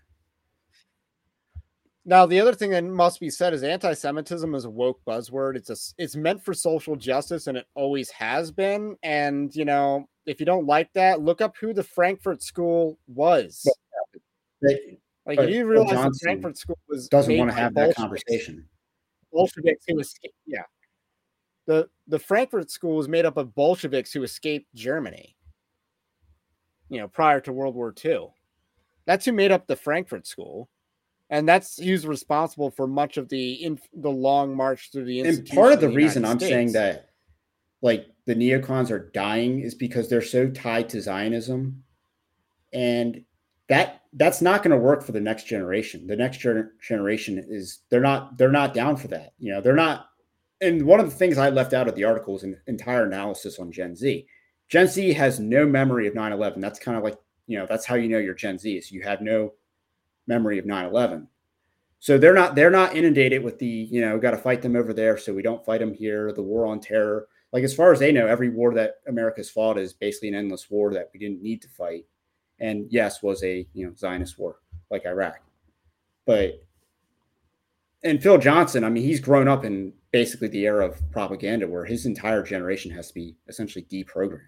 Now, the other thing that must be said is anti-Semitism is a woke buzzword. It's a, it's meant for social justice, and it always has been. And, you know, if you don't like that, look up who the Frankfurt School was. They, like, you realize the Frankfurt School was doesn't want to have that conversation. Bolsheviks who escaped, yeah. The the Frankfurt School was made up of Bolsheviks who escaped Germany, you know, prior to World War Two. That's who made up the Frankfurt School. And that's who's responsible for much of the in, the long march through the institution. And part of the, the reason United I'm States. saying that, like, the neocons are dying is because they're so tied to Zionism, and that that's not going to work for the next generation. The next ger- generation is they're not they're not down for that. You know, they're not. And one of the things I left out of the article is an entire analysis on Gen Z. Gen Z has no memory of nine eleven. That's kind of like, you know, that's how you know you're Gen Z, is you have no memory of nine eleven. So they're not they're not inundated with the, you know, got to fight them over there, so we don't fight them here, the war on terror. Like, as far as they know, every war that America's fought is basically an endless war that we didn't need to fight. And yes, was a, you know, Zionist war like Iraq. But and Phil Johnson, I mean, he's grown up in basically the era of propaganda where his entire generation has to be essentially deprogrammed.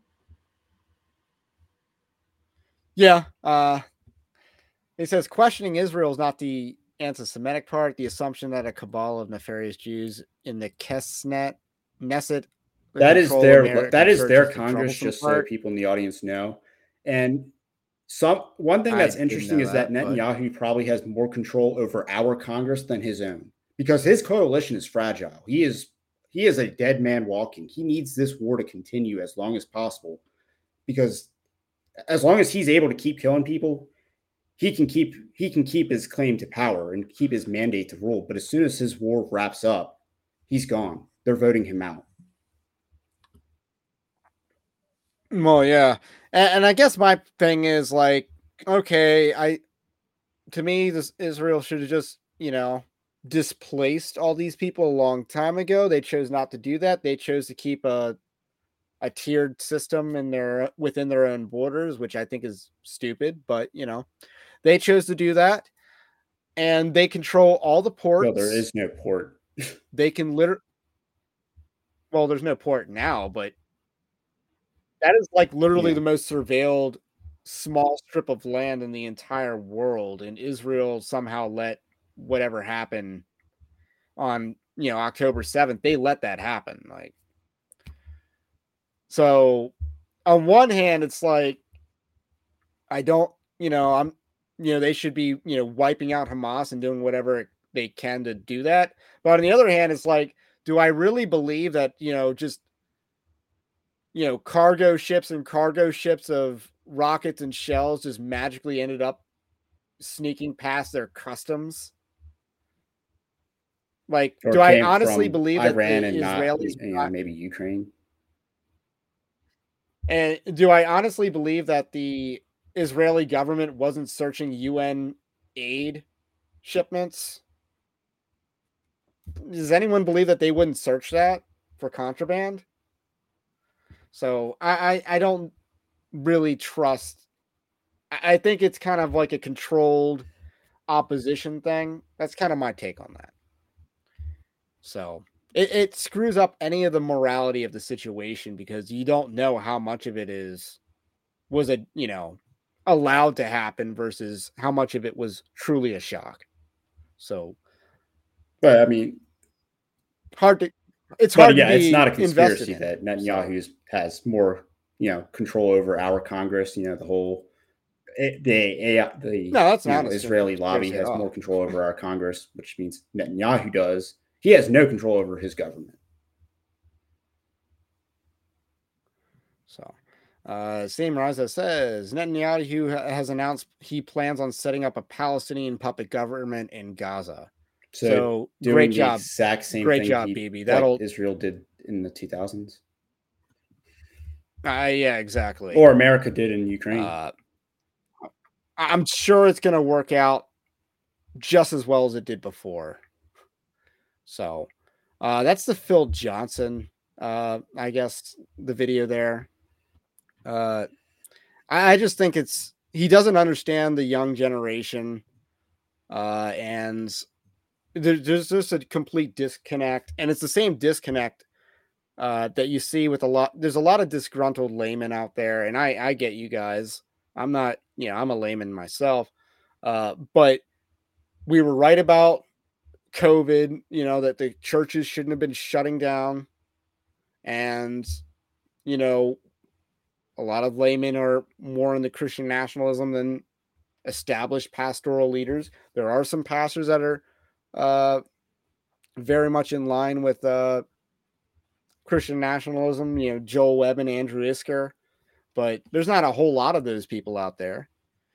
Yeah. Uh, it says questioning Israel is not the anti-Semitic part. The assumption that a cabal of nefarious Jews in the Knesset, Knesset that is their that is their Congress, just part. So people in the audience know. And some one thing that's I interesting is that, that Netanyahu but... probably has more control over our Congress than his own, because his coalition is fragile. He is he is a dead man walking. He needs this war to continue as long as possible, because as long as he's able to keep killing people, he can keep he can keep his claim to power and keep his mandate to rule. But as soon as his war wraps up, he's gone. They're voting him out. Well, yeah. And, and I guess my thing is like, okay, I, to me, this Israel should have just, you know, displaced all these people a long time ago. They chose not to do that. They chose to keep a, a tiered system in their, within their own borders, which I think is stupid, but you know, they chose to do that, and they control all the ports. No, there is no port. They can literally, well, there's no port now, but that is like literally yeah. the most surveilled small strip of land in the entire world. And Israel somehow let whatever happened on, you know, October seventh, they let that happen. Like, so on one hand, it's like, I don't, you know, I'm, you know, they should be, you know, wiping out Hamas and doing whatever they can to do that. But on the other hand, it's like, do I really believe that, you know, just, you know, cargo ships and cargo ships of rockets and shells just magically ended up sneaking past their customs? Like, or do I honestly believe that Iran the and Israelis, not, you know, maybe Ukraine? And do I honestly believe that the Israeli government wasn't searching U N aid shipments? Does anyone believe that they wouldn't search that for contraband? So I, I, I don't really trust. I, I think it's kind of like a controlled opposition thing. That's kind of my take on that. So it, it screws up any of the morality of the situation, because you don't know how much of it is was a, you know, allowed to happen versus how much of it was truly a shock. So, but I mean, hard to, it's hard yeah, to be it's not a conspiracy in, that Netanyahu so. has more, you know, control over our Congress. You know, the whole the the, the no, that's not know, Israeli lobby has more control over our Congress, which means Netanyahu does. He has no control over his government. So, uh, same Raza says Netanyahu has announced he plans on setting up a Palestinian puppet government in Gaza. So, so doing great the job, exact same great thing job, he, B B. That'll like Israel did in the two thousands. Uh, yeah, exactly. Or America did in Ukraine. Uh, I'm sure it's going to work out just as well as it did before. So uh, that's the Phil Johnson, uh, I guess, the video there. Uh, I, I just think it's, he doesn't understand the young generation. Uh, and there, there's just a complete disconnect. And it's the same disconnect uh, that you see with a lot. There's a lot of disgruntled laymen out there. And I, I get you guys. I'm not, you know, I'm a layman myself. Uh, but we were right about COVID, you know, that the churches shouldn't have been shutting down. And, you know, a lot of laymen are more in the Christian nationalism than established pastoral leaders. There are some pastors that are uh, very much in line with uh, Christian nationalism, you know, Joel Webb and Andrew Isker, but there's not a whole lot of those people out there.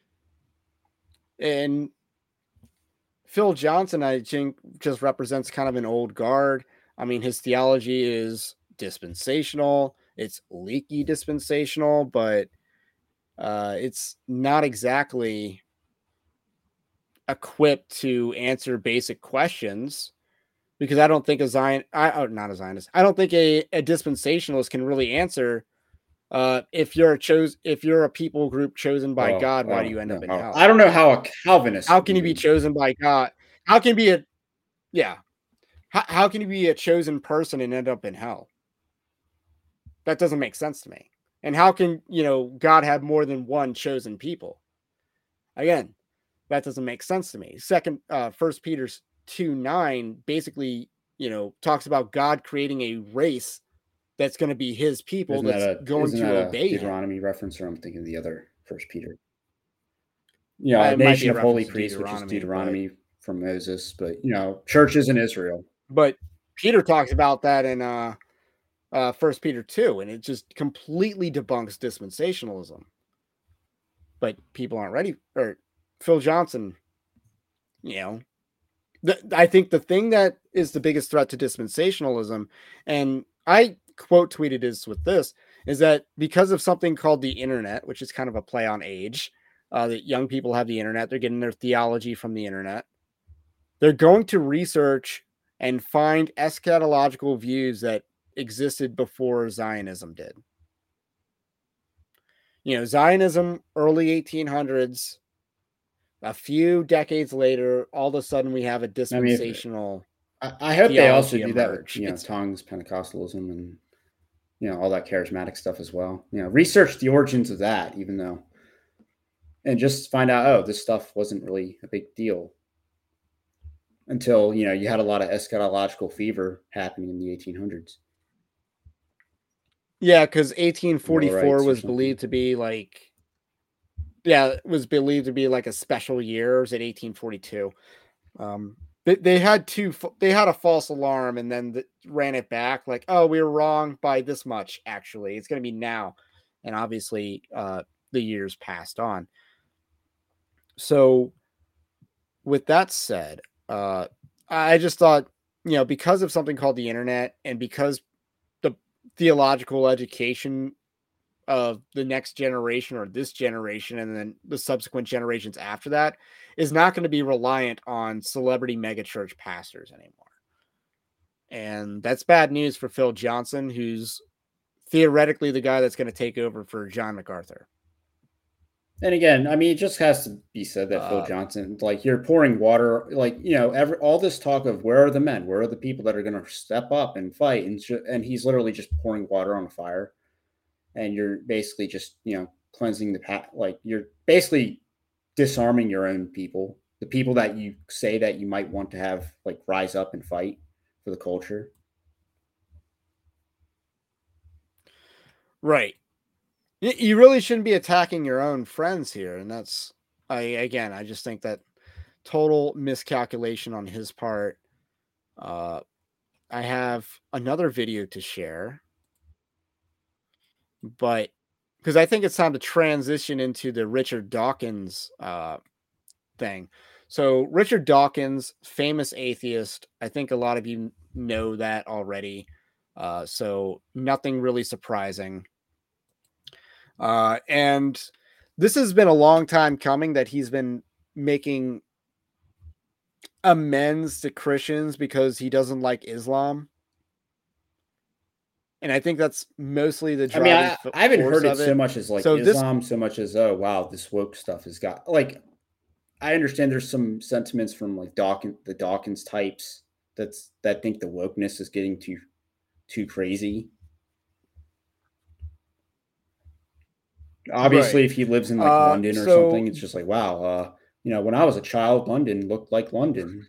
And Phil Johnson, I think, just represents kind of an old guard. I mean, his theology is dispensational. It's leaky dispensational, but uh, it's not exactly equipped to answer basic questions, because I don't think a Zion, I, oh, not a Zionist, I don't think a, a dispensationalist can really answer uh, if you're a chose, if you're a people group chosen by oh, God, why oh, do you end no, up in hell? I don't know how a Calvinist. How can you be chosen by God? How can you be a Yeah. How, how can you be a chosen person and end up in hell? That doesn't make sense to me. And how can, you know, God have more than one chosen people? Again, that doesn't make sense to me. Second, uh, First Peter two nine basically, you know, talks about God creating a race that's going to be his people, Isn't that's that a, going isn't to that a obey him. Deuteronomy reference, or I'm thinking of the other First Peter? Yeah, Uh, a it might be nation a of holy reference to priests, which is Deuteronomy, but Deuteronomy from Moses, but you know, churches in Israel. but Peter talks about that in uh, uh, First Peter two, and it just completely debunks dispensationalism. But people aren't ready. Or Phil Johnson, you know, the, I think the thing that is the biggest threat to dispensationalism, and I quote tweeted this with this, is that because of something called the internet, which is kind of a play on age, uh, that young people have the internet, they're getting their theology from the internet. They're going to research and find eschatological views that existed before Zionism did. You know, Zionism, early eighteen hundreds, a few decades later, all of a sudden we have a I mean, if, dispensational. I, I hope they also theology do that with, emerge. you know, It's- tongues, Pentecostalism, and you know, all that charismatic stuff as well. You know, research the origins of that, even though, and just find out, oh, this stuff wasn't really a big deal until, you know, you had a lot of eschatological fever happening in the eighteen hundreds. Yeah, because eighteen forty-four Millerites or was something. believed to be like, yeah, it was believed to be like a special year. Or was it eighteen forty-two? Um, they, they had two, f- they had a false alarm and then th- ran it back like, oh, we were wrong by this much. Actually, it's going to be now. And obviously, uh, the years passed on. So with that said, uh, I just thought, you know, because of something called the internet and because the theological education of the next generation or this generation and then the subsequent generations after that is not going to be reliant on celebrity megachurch pastors anymore. And that's bad news for Phil Johnson, who's theoretically the guy that's going to take over for John MacArthur. And again, I mean, it just has to be said that uh, Phil Johnson, like you're pouring water, like, you know, every, all this talk of where are the men, where are the people that are going to step up and fight, and sh- and he's literally just pouring water on a fire, and you're basically just, you know, cleansing the path, like you're basically disarming your own people, the people that you say that you might want to have like rise up and fight for the culture. Right. You really shouldn't be attacking your own friends here. And that's, I again, I just think that total miscalculation on his part. Uh, I have another video to share, but because I think it's time to transition into the Richard Dawkins uh, thing. So Richard Dawkins, famous atheist. I think a lot of you know that already. Uh, so nothing really surprising. Uh, and this has been a long time coming that he's been making amends to Christians because he doesn't like Islam. And I think that's mostly the driving I mean, I, I haven't heard it, it so much as like so Islam, this, so much as, oh, wow, this woke stuff has got, like, I understand there's some sentiments from like Dawkins, the Dawkins types that's that think the wokeness is getting too too crazy. Obviously, right. If he lives in like uh, London or so, something, it's just like, wow, uh, you know, when I was a child, London looked like London.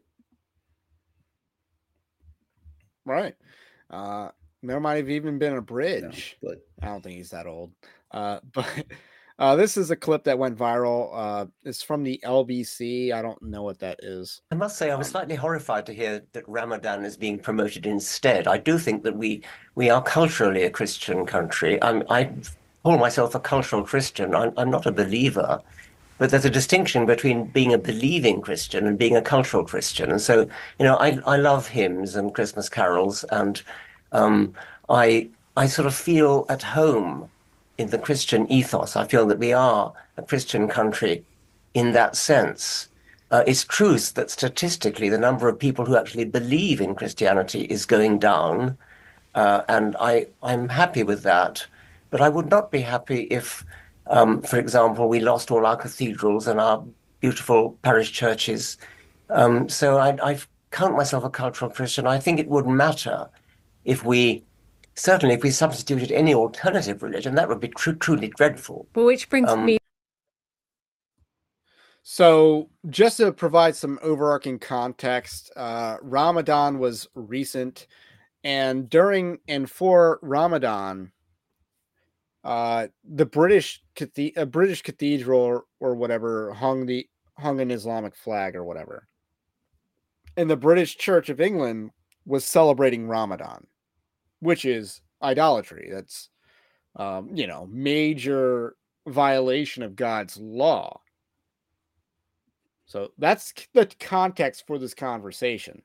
Right. Uh, there might have even been a bridge. No, but I don't think he's that old. Uh, but uh, this is a clip that went viral. Uh, it's from the L B C. I don't know what that is. I must say I was um, slightly horrified to hear that Ramadan is being promoted instead. I do think that we we are culturally a Christian country. I'm, I call myself a cultural Christian. I'm, I'm not a believer. But there's a distinction between being a believing Christian and being a cultural Christian. And so, you know, I, I love hymns and Christmas carols, and um, I I sort of feel at home in the Christian ethos. I feel that we are a Christian country in that sense. Uh, it's true that statistically the number of people who actually believe in Christianity is going down, uh, and I, I'm happy with that. But I would not be happy if Um, for example, we lost all our cathedrals and our beautiful parish churches. Um, so I, I've count myself a cultural Christian. I think it would matter if we, certainly if we substituted any alternative religion, that would be tr truly dreadful. Well, which brings Um, me. So just to provide some overarching context, uh, Ramadan was recent, and during and for Ramadan, uh, the British cathe- a British cathedral or, or whatever hung the hung an Islamic flag or whatever, and the British Church of England was celebrating Ramadan, which is idolatry. That's um, you know major violation of God's law. So that's the context for this conversation.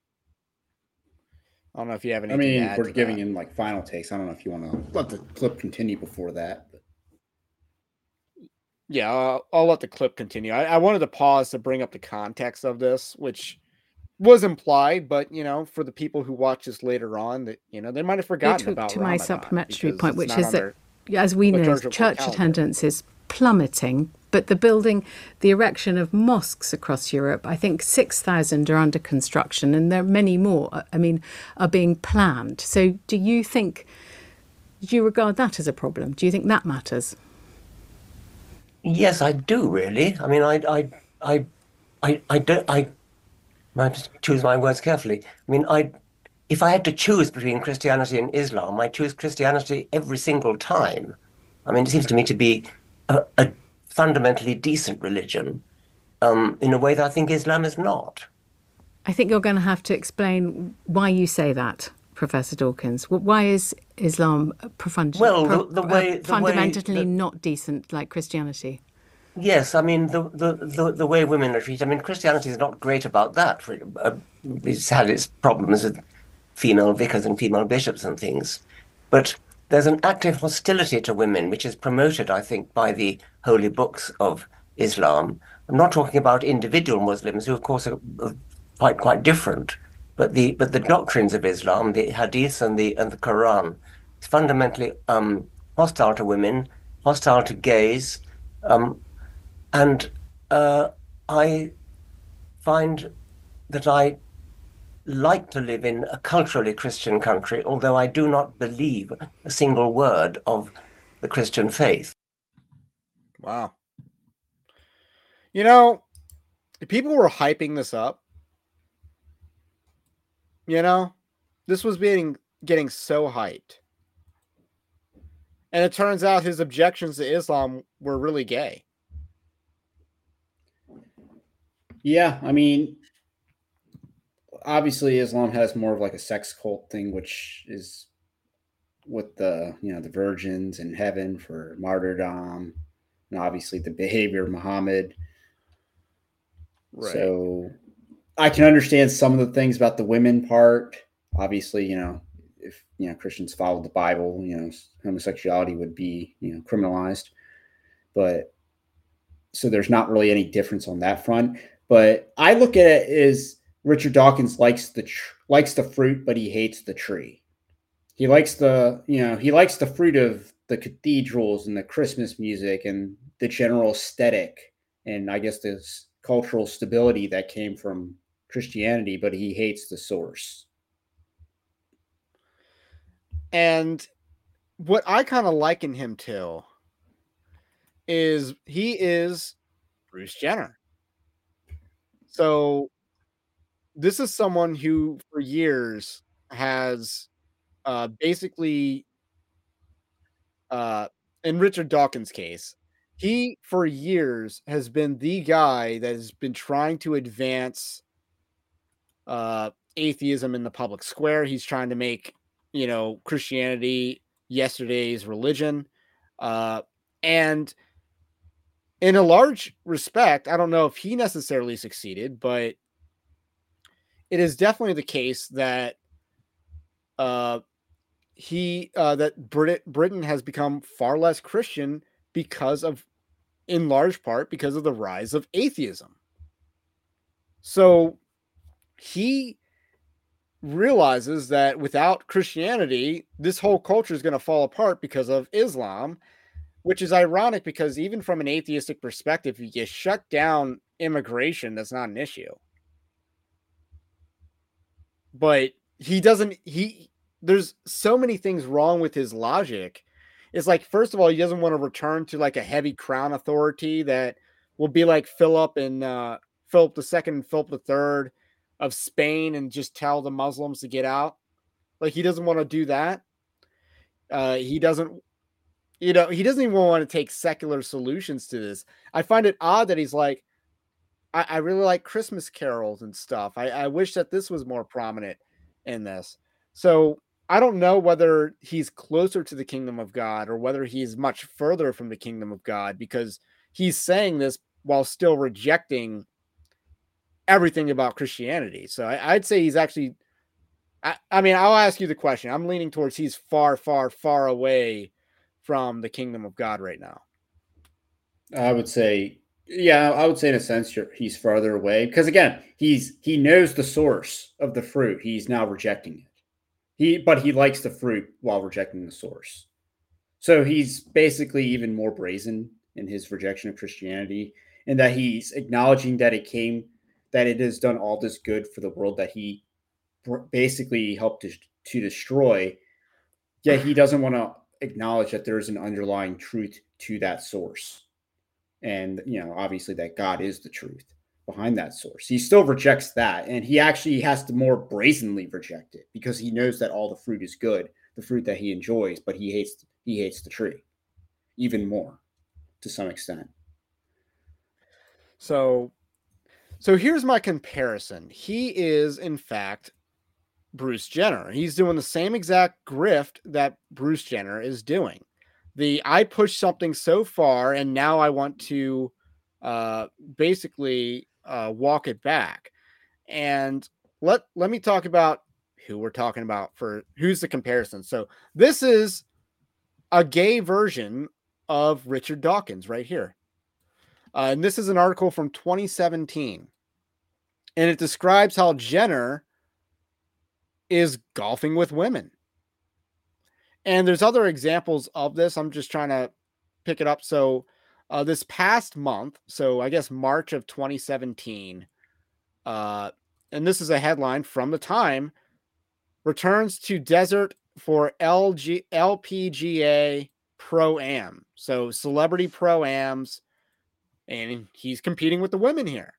I don't know if you have I anything to mean, add we're to giving that. in like final takes. I don't know if you want to let the clip continue before that. But. Yeah, I'll, I'll let the clip continue. I, I wanted to pause to bring up the context of this, which was implied, but you know, for the people who watch this later on, that you know, they might have forgotten to, about to Ramadan my supplementary because point, it's which not is on that, their as we know, liturgical church calendar. attendance is plummeting, but the building, the erection of mosques across Europe, I think six thousand are under construction, and there are many more, I mean, are being planned. So do you think, do you regard that as a problem? Do you think that matters? Yes, I do really. I mean, I, I, I, I, I don't. I, I have to choose my words carefully. I mean, I, if I had to choose between Christianity and Islam, I choose Christianity every single time. I mean, it seems to me to be a, a fundamentally decent religion, um, in a way that I think Islam is not. I think you're going to have to explain why you say that, Professor Dawkins. Why is Islam profund- Well, pro- the, the way, uh, the fundamentally way that, not decent like Christianity? yes, I mean the, the the the way women are treated. I mean, Christianity is not great about that. Uh, It's had its problems with female vicars and female bishops and things, but there's an active hostility to women, which is promoted, I think, by the holy books of Islam. I'm not talking about individual Muslims, who, of course, are quite quite different, but the but the doctrines of Islam, the Hadith and the and the Quran, is fundamentally um, hostile to women, hostile to gays. Um, And uh, I find that I like to live in a culturally Christian country, although I do not believe a single word of the Christian faith. Wow. You know, people were hyping this up. You know, this was being getting so hyped. And it turns out his objections to Islam were really gay. Yeah, I mean, obviously Islam has more of like a sex cult thing, which is with the, you know, the virgins in heaven for martyrdom, and obviously the behavior of Muhammad. Right. So I can understand some of the things about the women part. Obviously, you know, if, you know, Christians followed the Bible, you know, homosexuality would be, you know, criminalized. But so there's not really any difference on that front. But I look at it as Richard Dawkins likes the tr- likes the fruit, but he hates the tree. He likes the, you know, he likes the fruit of the cathedrals and the Christmas music and the general aesthetic, and I guess this cultural stability that came from Christianity, but he hates the source. And what I kind of liken him to is he is Bruce Jenner. So this is someone who for years has uh, basically, uh, in Richard Dawkins' case, he for years has been the guy that has been trying to advance uh, atheism in the public square. He's trying to make, you know, Christianity yesterday's religion. Uh, and in a large respect, I don't know if he necessarily succeeded, but it is definitely the case that uh, he uh, that Brit- Britain has become far less Christian because of, in large part, because of the rise of atheism. So he realizes that without Christianity, this whole culture is going to fall apart because of Islam, which is ironic because even from an atheistic perspective, if you shut down immigration, that's not an issue. but he doesn't, he, there's so many things wrong with his logic. It's like, first of all, he doesn't want to return to like a heavy crown authority that will be like Philip and uh, Philip the Second and Philip the Third of Spain and just tell the Muslims to get out. Like, he doesn't want to do that. Uh, he doesn't, you know, he doesn't even want to take secular solutions to this. I find it odd that he's like, I, I really like Christmas carols and stuff. I, I wish that this was more prominent in this. So I don't know whether he's closer to the kingdom of God or whether he's much further from the kingdom of God, because he's saying this while still rejecting everything about Christianity. So I, I'd say he's actually, I, I mean, I'll ask you the question. I'm leaning towards he's far, far, far away from the kingdom of God right now. I would say, yeah, I would say in a sense he's farther away because again, he's he knows the source of the fruit. He's now rejecting it. He, but he likes the fruit while rejecting the source. So he's basically even more brazen in his rejection of Christianity, in that he's acknowledging that it came, that it has done all this good for the world that he basically helped to, to destroy. Yet he doesn't want to acknowledge that there is an underlying truth to that source. And, you know, obviously that God is the truth behind that source. He still rejects that. And he actually has to more brazenly reject it because he knows that all the fruit is good, the fruit that he enjoys, but he hates, he hates the tree even more to some extent. So, so here's my comparison. He is, in fact, Bruce Jenner. He's doing the same exact grift that Bruce Jenner is doing. The I pushed something so far and now I want to uh, basically uh, walk it back. And let let me talk about who we're talking about for who's the comparison. So this is a gay version of Richard Dawkins right here. Uh, and this is an article from twenty seventeen. And it describes how Jenner is golfing with women. And there's other examples of this. I'm just trying to pick it up. So uh, this past month, so I guess March of twenty seventeen, uh, and this is a headline from the Time, returns to desert for L G, L P G A Pro-Am. So celebrity Pro-Ams, and he's competing with the women here.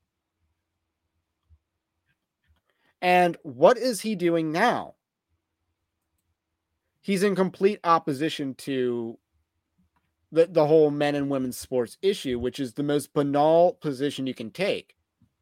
And what is he doing now? He's in complete opposition to the, the whole men and women's sports issue, which is the most banal position you can take.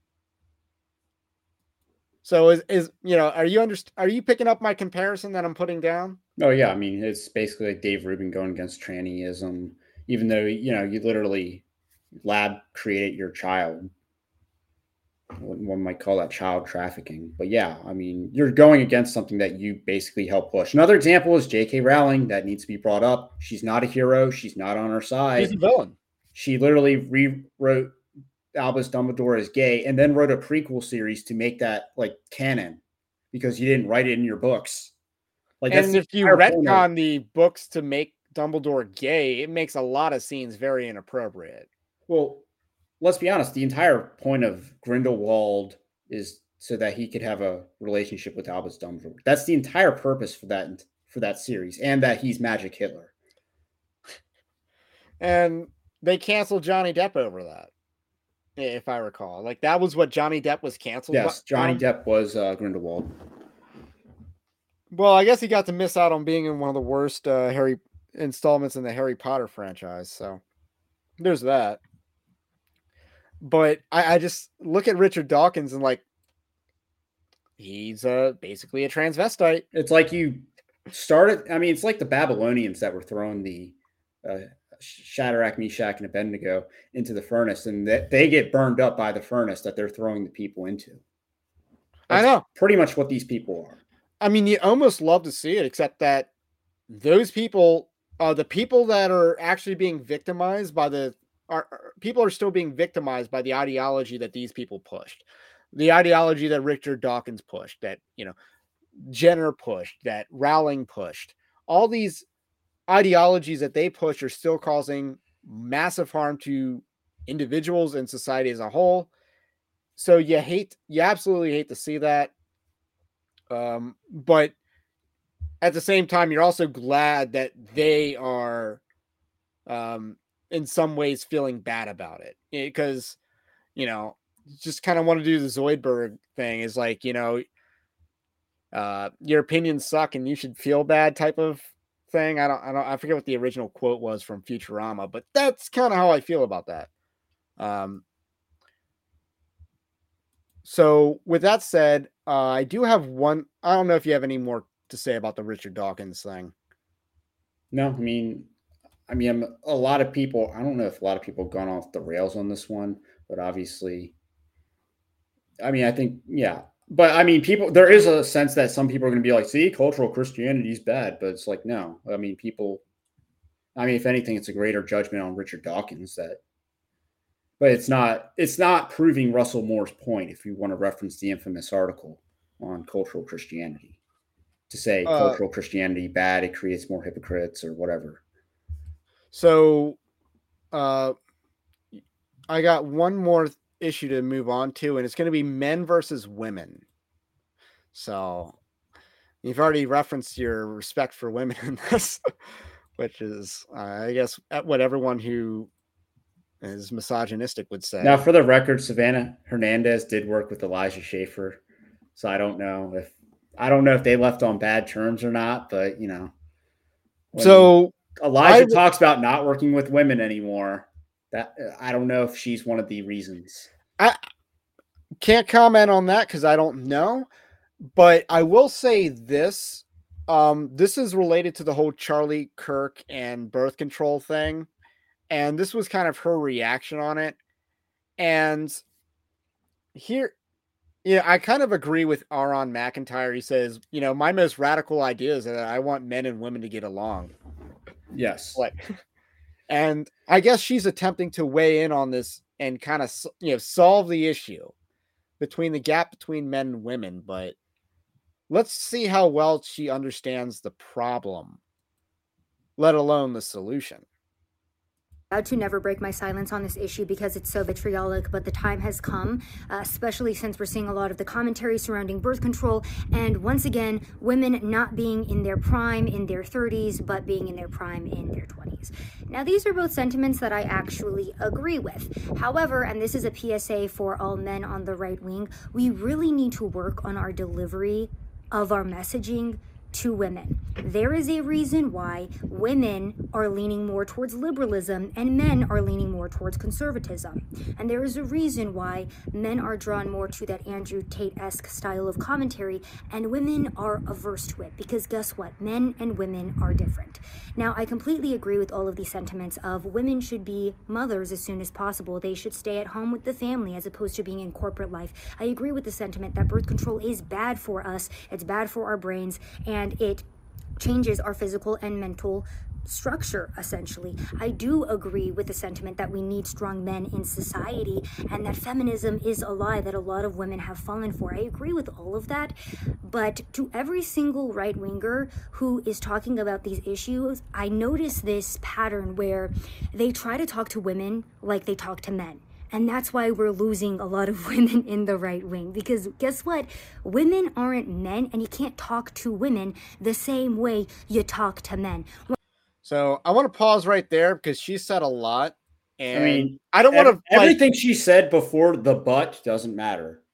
So is, is you know, are you under, are you picking up my comparison that I'm putting down? Oh yeah. I mean, it's basically like Dave Rubin going against trannyism, even though, you know, you literally lab created your child. One might call that child trafficking, but yeah, I mean, you're going against something that you basically help push. Another example is J K Rowling that needs to be brought up. She's not a hero. She's not on our side. She's a villain. She literally rewrote Albus Dumbledore as gay and then wrote a prequel series to make that like canon because you didn't write it in your books. Like, and if you retcon the books to make Dumbledore gay, it makes a lot of scenes very inappropriate. Well, let's be honest, the entire point of Grindelwald is so that he could have a relationship with Albus Dumbledore. That's the entire purpose for that for that series, and that he's Magic Hitler. And they canceled Johnny Depp over that, if I recall. Like, that was what Johnny Depp was canceled. Yes, Johnny Depp was uh, Grindelwald. Well, I guess he got to miss out on being in one of the worst uh, Harry installments in the Harry Potter franchise. So there's that. But I, I just look at Richard Dawkins and like, he's uh, basically a transvestite. It's like you started. I mean, it's like the Babylonians that were throwing the uh, Shadrach, Meshach, and Abednego into the furnace, and that they get burned up by the furnace that they're throwing the people into. That's I know. Pretty much what these people are. I mean, you almost love to see it, except that those people, uh, the people that are actually being victimized by the Are, are people are still being victimized by the ideology that these people pushed, the ideology that Richard Dawkins pushed, that, you know, Jenner pushed, that Rowling pushed. All these ideologies that they push are still causing massive harm to individuals and society as a whole. So you hate, you absolutely hate to see that. Um, but at the same time, you're also glad that they are, um, in some ways feeling bad about it because, you know, just kind of want to do the Zoidberg thing is like, you know, uh, your opinions suck and you should feel bad type of thing. I don't, I don't, I forget what the original quote was from Futurama, but that's kind of how I feel about that. Um, so with that said, uh, I do have one, I don't know if you have any more to say about the Richard Dawkins thing. No, I mean, I mean, I'm, a lot of people, I don't know if a lot of people have gone off the rails on this one, but obviously, I mean, I think, yeah. But I mean, people, there is a sense that some people are going to be like, see, cultural Christianity is bad. But it's like, no. I mean, people, I mean, if anything, it's a greater judgment on Richard Dawkins that, but it's not, it's not proving Russell Moore's point if you want to reference the infamous article on cultural Christianity to say Uh, cultural Christianity bad, it creates more hypocrites or whatever. So, uh, I got one more issue to move on to, and it's going to be men versus women. So, you've already referenced your respect for women in this, which is, uh, I guess, what everyone who is misogynistic would say. Now, for the record, Savannah Hernandez did work with Elijah Schaefer, so I don't know if I don't know if they left on bad terms or not. But you know, when So, Elijah I- talks about not working with women anymore. That I don't know if she's one of the reasons. I can't comment on that because I don't know, but I will say this. Um, this is related to the whole Charlie Kirk and birth control thing. And this was kind of her reaction on it. And here, yeah, I kind of agree with Aaron McIntyre. He says, you know, my most radical idea is that I want men and women to get along. Yes. Like, and I guess she's attempting to weigh in on this and kind of, you know, solve the issue between the gap between men and women. But let's see how well she understands the problem, let alone the solution. To never break my silence on this issue because it's so vitriolic, but the time has come, uh, especially since we're seeing a lot of the commentary surrounding birth control, and once again, women not being in their prime in their thirties, but being in their prime in their twenties. Now, these are both sentiments that I actually agree with. However, and this is a P S A for all men on the right wing, we really need to work on our delivery of our messaging to women. There is a reason why women are leaning more towards liberalism and men are leaning more towards conservatism. And there is a reason why men are drawn more to that Andrew Tate-esque style of commentary and women are averse to it, because guess what? Men and women are different. Now, I completely agree with all of these sentiments of women should be mothers as soon as possible. They should stay at home with the family as opposed to being in corporate life. I agree with the sentiment that birth control is bad for us. It's bad for our brains, and and it changes our physical and mental structure, essentially. I do agree with the sentiment that we need strong men in society and that feminism is a lie that a lot of women have fallen for. I agree with all of that, but to every single right-winger who is talking about these issues, I notice this pattern where they try to talk to women like they talk to men. And that's why we're losing a lot of women in the right wing. Because guess what? Women aren't men, and you can't talk to women the same way you talk to men. So I want to pause right there because she said a lot. And I mean, I don't want to. Everything like, she said before the but doesn't matter.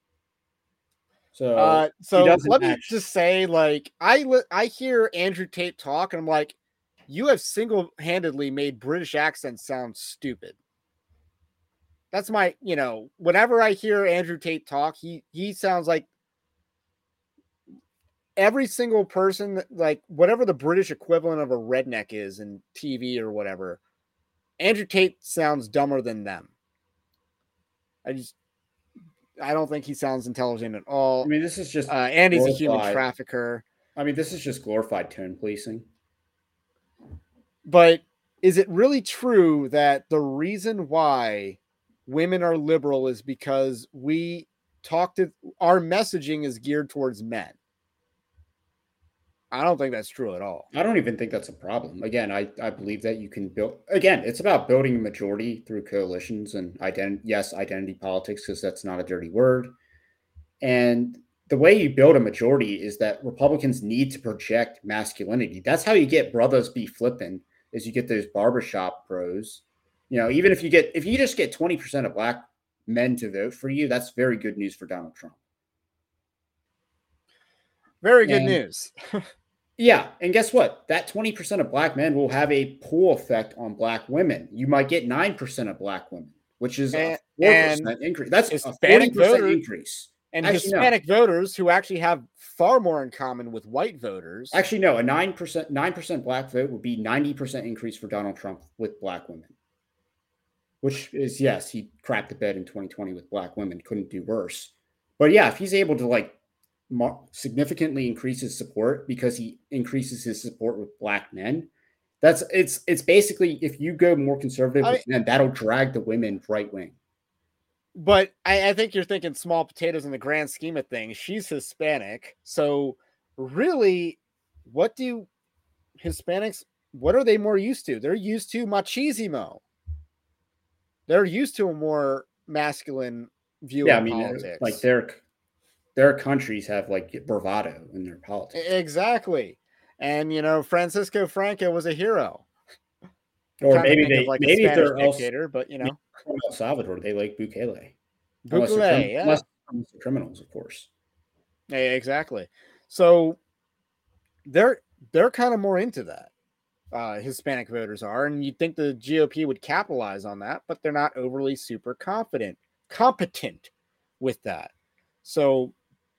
So, uh, so let actually. me just say, like, I I hear Andrew Tate talk, and I'm like, you have single-handedly made British accents sound stupid. That's my, you know, whenever I hear Andrew Tate talk, he he sounds like every single person, like whatever the British equivalent of a redneck is in T V or whatever. Andrew Tate sounds dumber than them. I just, I don't think he sounds intelligent at all. I mean, this is just, uh, and he's a human trafficker. I mean, this is just glorified tone policing. But is it really true that the reason why women are liberal is because we talk to our messaging is geared towards men? I don't think that's true at all. I don't even think that's a problem. Again, I, I believe that you can build, again, it's about building a majority through coalitions and identity. Yes, identity politics, because that's not a dirty word. And the way you build a majority is that Republicans need to project masculinity. That's how you get brothers be flipping, is you get those barbershop bros. You know, even if you get if you just get twenty percent of black men to vote for you, that's very good news for Donald Trump. Very good and, news. Yeah. And guess what? That twenty percent of black men will have a pull effect on black women. You might get nine percent of black women, which is and, a four percent increase. That's Hispanic a forty percent voters, increase. And actually, Hispanic no. voters who actually have far more in common with white voters. Actually, no, a nine percent nine percent black vote would be ninety percent increase for Donald Trump with black women. Which is, yes, he crapped the bed in twenty twenty with black women, couldn't do worse. But yeah, if he's able to like mar- significantly increase his support because he increases his support with black men, that's it's it's basically, if you go more conservative I with mean, men, that'll drag the women right wing. But I, I think you're thinking small potatoes in the grand scheme of things. She's Hispanic. So really, what do Hispanics, what are they more used to? They're used to machismo. They're used to a more masculine view yeah, of I mean, politics. Like their their countries have like bravado in their politics. Exactly. And, you know, Francisco Franco was a hero. Or maybe they, like maybe a they're dictator, also, but you know, El Salvador, they like Bukele. Bukele, unless they're, crim- yeah. unless they're criminals, of course. Yeah, exactly. So they're they're kind of more into that. Uh, Hispanic voters are, and you'd think the G O P would capitalize on that, but they're not overly super confident, competent with that. So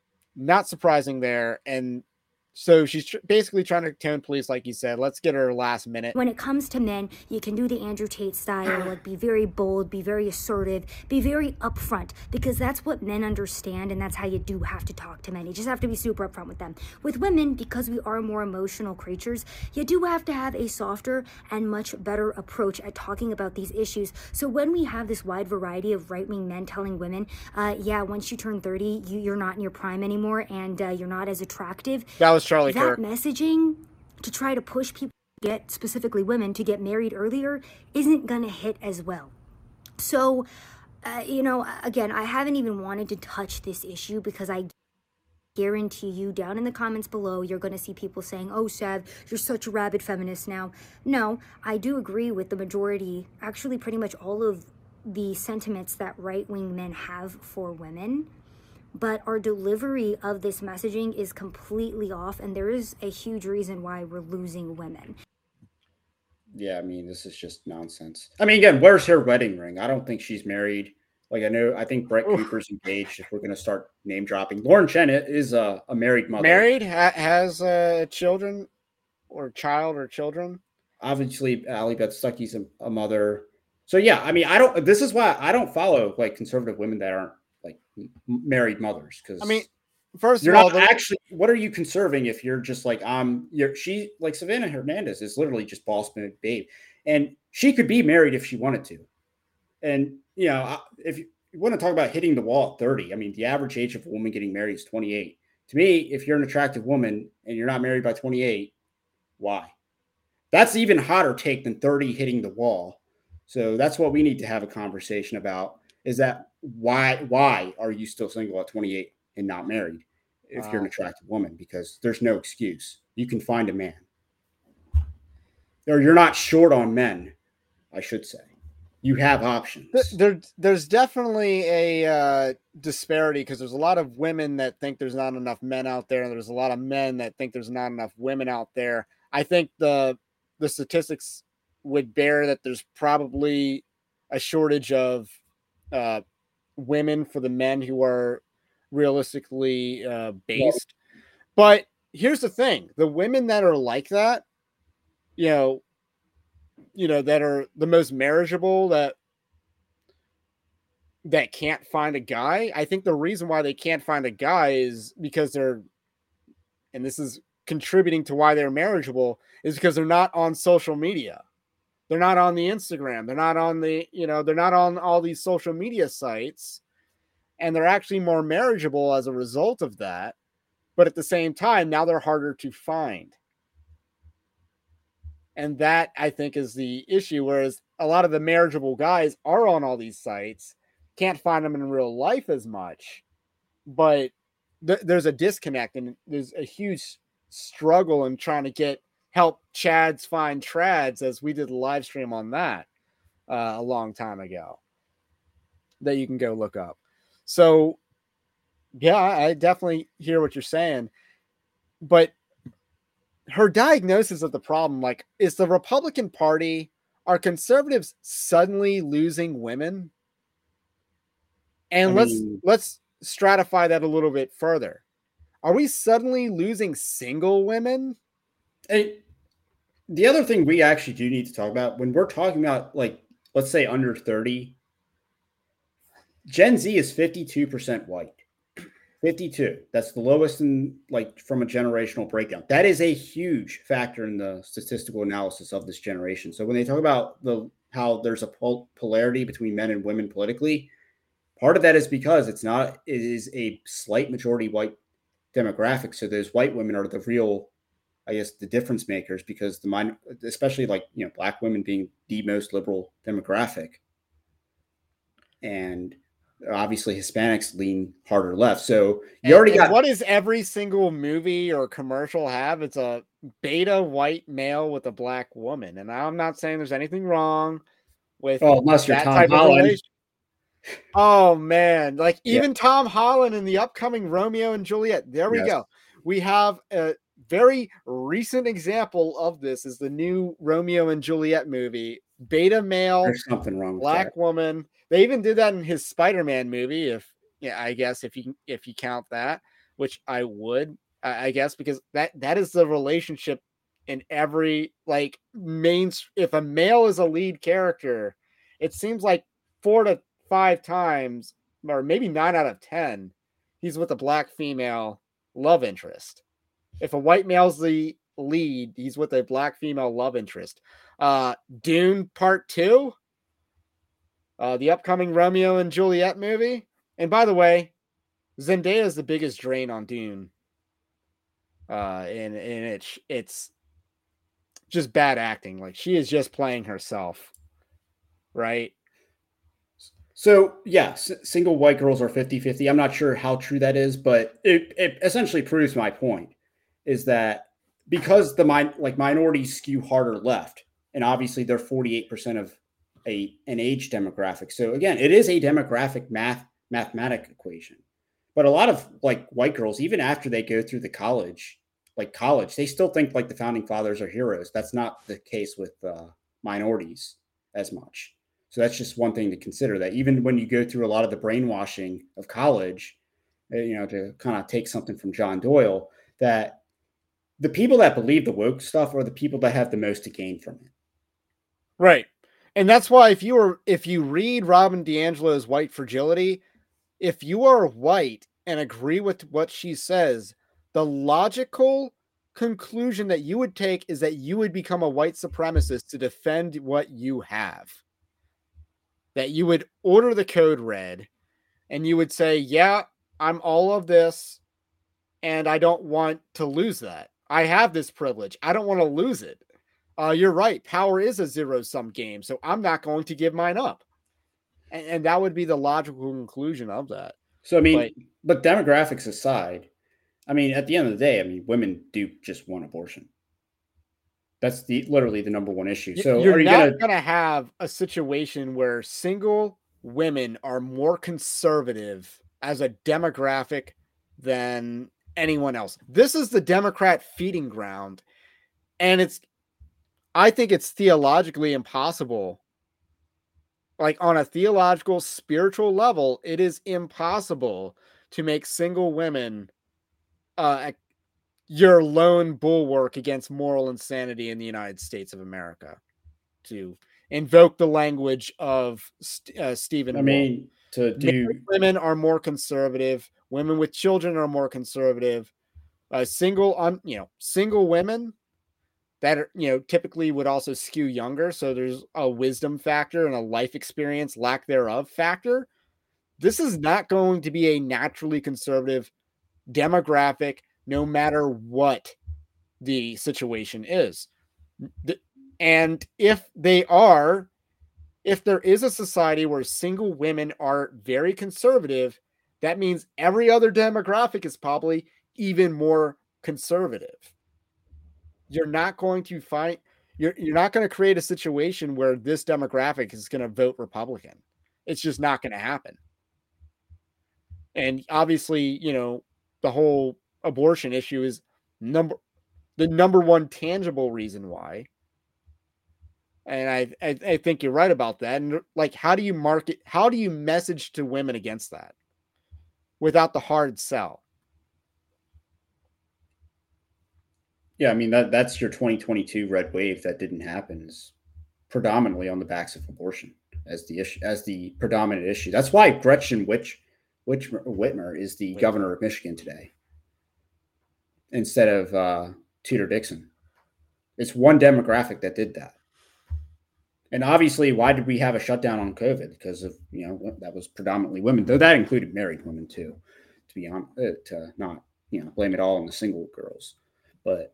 not surprising there. And so she's tr- basically trying to tone police, like you said. Let's get her last minute. When it comes to men, you can do the Andrew Tate style, like be very bold, be very assertive, be very upfront, because that's what men understand, and that's how you do have to talk to men. You just have to be super upfront with them. With women, because we are more emotional creatures, you do have to have a softer and much better approach at talking about these issues. So when we have this wide variety of right-wing men telling women, uh, yeah, once you turn thirty, you, you're not in your prime anymore, and uh, you're not as attractive. That was Charlie that Kirk. Messaging to try to push people to get, specifically women, to get married earlier isn't going to hit as well. So, uh, you know, again, I haven't even wanted to touch this issue because I guarantee you down in the comments below, you're going to see people saying, oh, Sav, you're such a rabid feminist now. No, I do agree with the majority, actually pretty much all of the sentiments that right-wing men have for women. But our delivery of this messaging is completely off, and there is a huge reason why we're losing women. Yeah, I mean, this is just nonsense. I mean, again, where's her wedding ring? I don't think she's married. Like, I know, I think Brett Cooper's engaged, if we're going to start name dropping. Lauren Chen is a, a married mother. Married? Ha- has uh, children or child or children? Obviously, Ali Beth Stuckey's a, a mother. So, yeah, I mean, I don't, this is why I don't follow, like, conservative women that aren't, like, married mothers. Because, I mean, first you're of all, not actually, what are you conserving if you're just like, um, you're, she, like, Savannah Hernandez is literally just boss babe. And she could be married if she wanted to. And, you know, if you want to talk about hitting the wall at thirty, I mean, the average age of a woman getting married is twenty-eight. To me, if you're an attractive woman and you're not married by twenty-eight, why? That's even hotter take than thirty hitting the wall. So that's what we need to have a conversation about, is that why, why are you still single at twenty-eight and not married if wow. you're an attractive woman? Because there's no excuse. You can find a man. Or you're not short on men, I should say. You have options. There, there's definitely a uh, disparity, because there's a lot of women that think there's not enough men out there, and there's a lot of men that think there's not enough women out there. I think the the statistics would bear that there's probably a shortage of uh, women for the men who are realistically uh, based. Yeah. But here's the thing: the women that are like that, you know. you know, that are the most marriageable, that that can't find a guy. I think the reason why they can't find a guy is because they're, and this is contributing to why they're marriageable, is because they're not on social media. They're not on the Instagram. They're not on the, you know, they're not on all these social media sites, and they're actually more marriageable as a result of that. But at the same time, now they're harder to find. And that, I think, is the issue. Whereas a lot of the marriageable guys are on all these sites, can't find them in real life as much, but th- there's a disconnect, and there's a huge struggle in trying to get help Chads find trads, as we did a live stream on that uh, a long time ago that you can go look up. So yeah, I definitely hear what you're saying, but her diagnosis of the problem, like, is the Republican Party, are conservatives suddenly losing women? And I let's mean, let's stratify that a little bit further. Are we suddenly losing single women? and the other thing we actually do need to talk about when we're talking about, like, let's say under thirty, Gen Z is fifty-two percent white. fifty-two. That's the lowest in, like, from a generational breakdown. That is a huge factor in the statistical analysis of this generation. So when they talk about the how there's a pol- polarity between men and women politically, part of that is because it's not it is a slight majority white demographic. So those white women are the real, I guess, the difference makers, because the mind, especially, like, you know, black women being the most liberal demographic, and obviously Hispanics lean harder left. So you And, already and got what does every single movie or commercial have? It's a beta white male with a black woman. And I'm not saying there's anything wrong with oh, unless you're that Tom type of Holland. relation. Oh man, like Yeah. even Tom Holland in the upcoming Romeo and Juliet. There we Yes. go. We have a very recent example of this is the new Romeo and Juliet movie. Beta male, There's something wrong with black that. woman. They even did that in his Spider-Man movie, if yeah, I guess if you if you count that, which I would, I I guess, because that that is the relationship in every, like, main. If a male is a lead character, it seems like four to five times, or maybe nine out of ten, he's with a black female love interest. If a white male's the lead, he's with a black female love interest. Uh, Dune Part Two, uh, the upcoming Romeo and Juliet movie. And by the way, Zendaya is the biggest drain on Dune. Uh, and and it's it's just bad acting. Like, she is just playing herself, right? So, yeah, s- single white girls are fifty-fifty. I'm not sure how true that is, but it, it essentially proves my point, is that because the min- like minorities skew harder left, and obviously they're forty-eight percent of a an age demographic. So again, it is a demographic math mathematic equation. But a lot of, like, white girls, even after they go through the college, like college, they still think like the founding fathers are heroes. That's not the case with uh, minorities as much. So that's just one thing to consider, that even when you go through a lot of the brainwashing of college, uh, you know, to kind of take something from John Doyle, that the people that believe the woke stuff are the people that have the most to gain from it. Right. And that's why if you were if you read Robin DiAngelo's White Fragility, if you are white and agree with what she says, the logical conclusion that you would take is that you would become a white supremacist to defend what you have. That you would order the code red and you would say, yeah, I'm all of this and I don't want to lose that. I have this privilege. I don't want to lose it. Uh, you're right. Power is a zero sum game. So I'm not going to give mine up. And, and that would be the logical conclusion of that. So, I mean, but, but demographics aside, I mean, at the end of the day, I mean, women do just want abortion. That's the literally the number one issue. So you're are you not gonna going to have a situation where single women are more conservative as a demographic than anyone else. This is the Democrat feeding ground. And it's, I think it's theologically impossible. Like, on a theological, spiritual level, it is impossible to make single women uh, your lone bulwark against moral insanity in the United States of America, to invoke the language of uh, Stephen I Wolf. mean, to do Married women are more conservative. Women with children are more conservative. Uh, single, un, you know, single women that are, you know, typically would also skew younger. So there's a wisdom factor and a life experience, lack thereof factor. This is not going to be a naturally conservative demographic, no matter what the situation is. And if they are, if there is a society where single women are very conservative, that means every other demographic is probably even more conservative. You're not going to find you're you're not going to create a situation where this demographic is going to vote Republican. It's just not going to happen. And obviously, you know, the whole abortion issue is number the number one tangible reason why. And I, I I think you're right about that. And like, how do you market? How do you message to women against that without the hard sell? Yeah, I mean that that's your twenty twenty-two red wave that didn't happen is predominantly on the backs of abortion as the issue as the predominant issue. That's why Gretchen Whitmer, Whitmer, Whitmer is the Whitmer. governor of Michigan today instead of uh, Tudor Dixon. It's one demographic that did that. And obviously, why did we have a shutdown on COVID? Because of, you know, that was predominantly women, though that included married women too, to be honest, to not, you know, blame it all on the single girls. But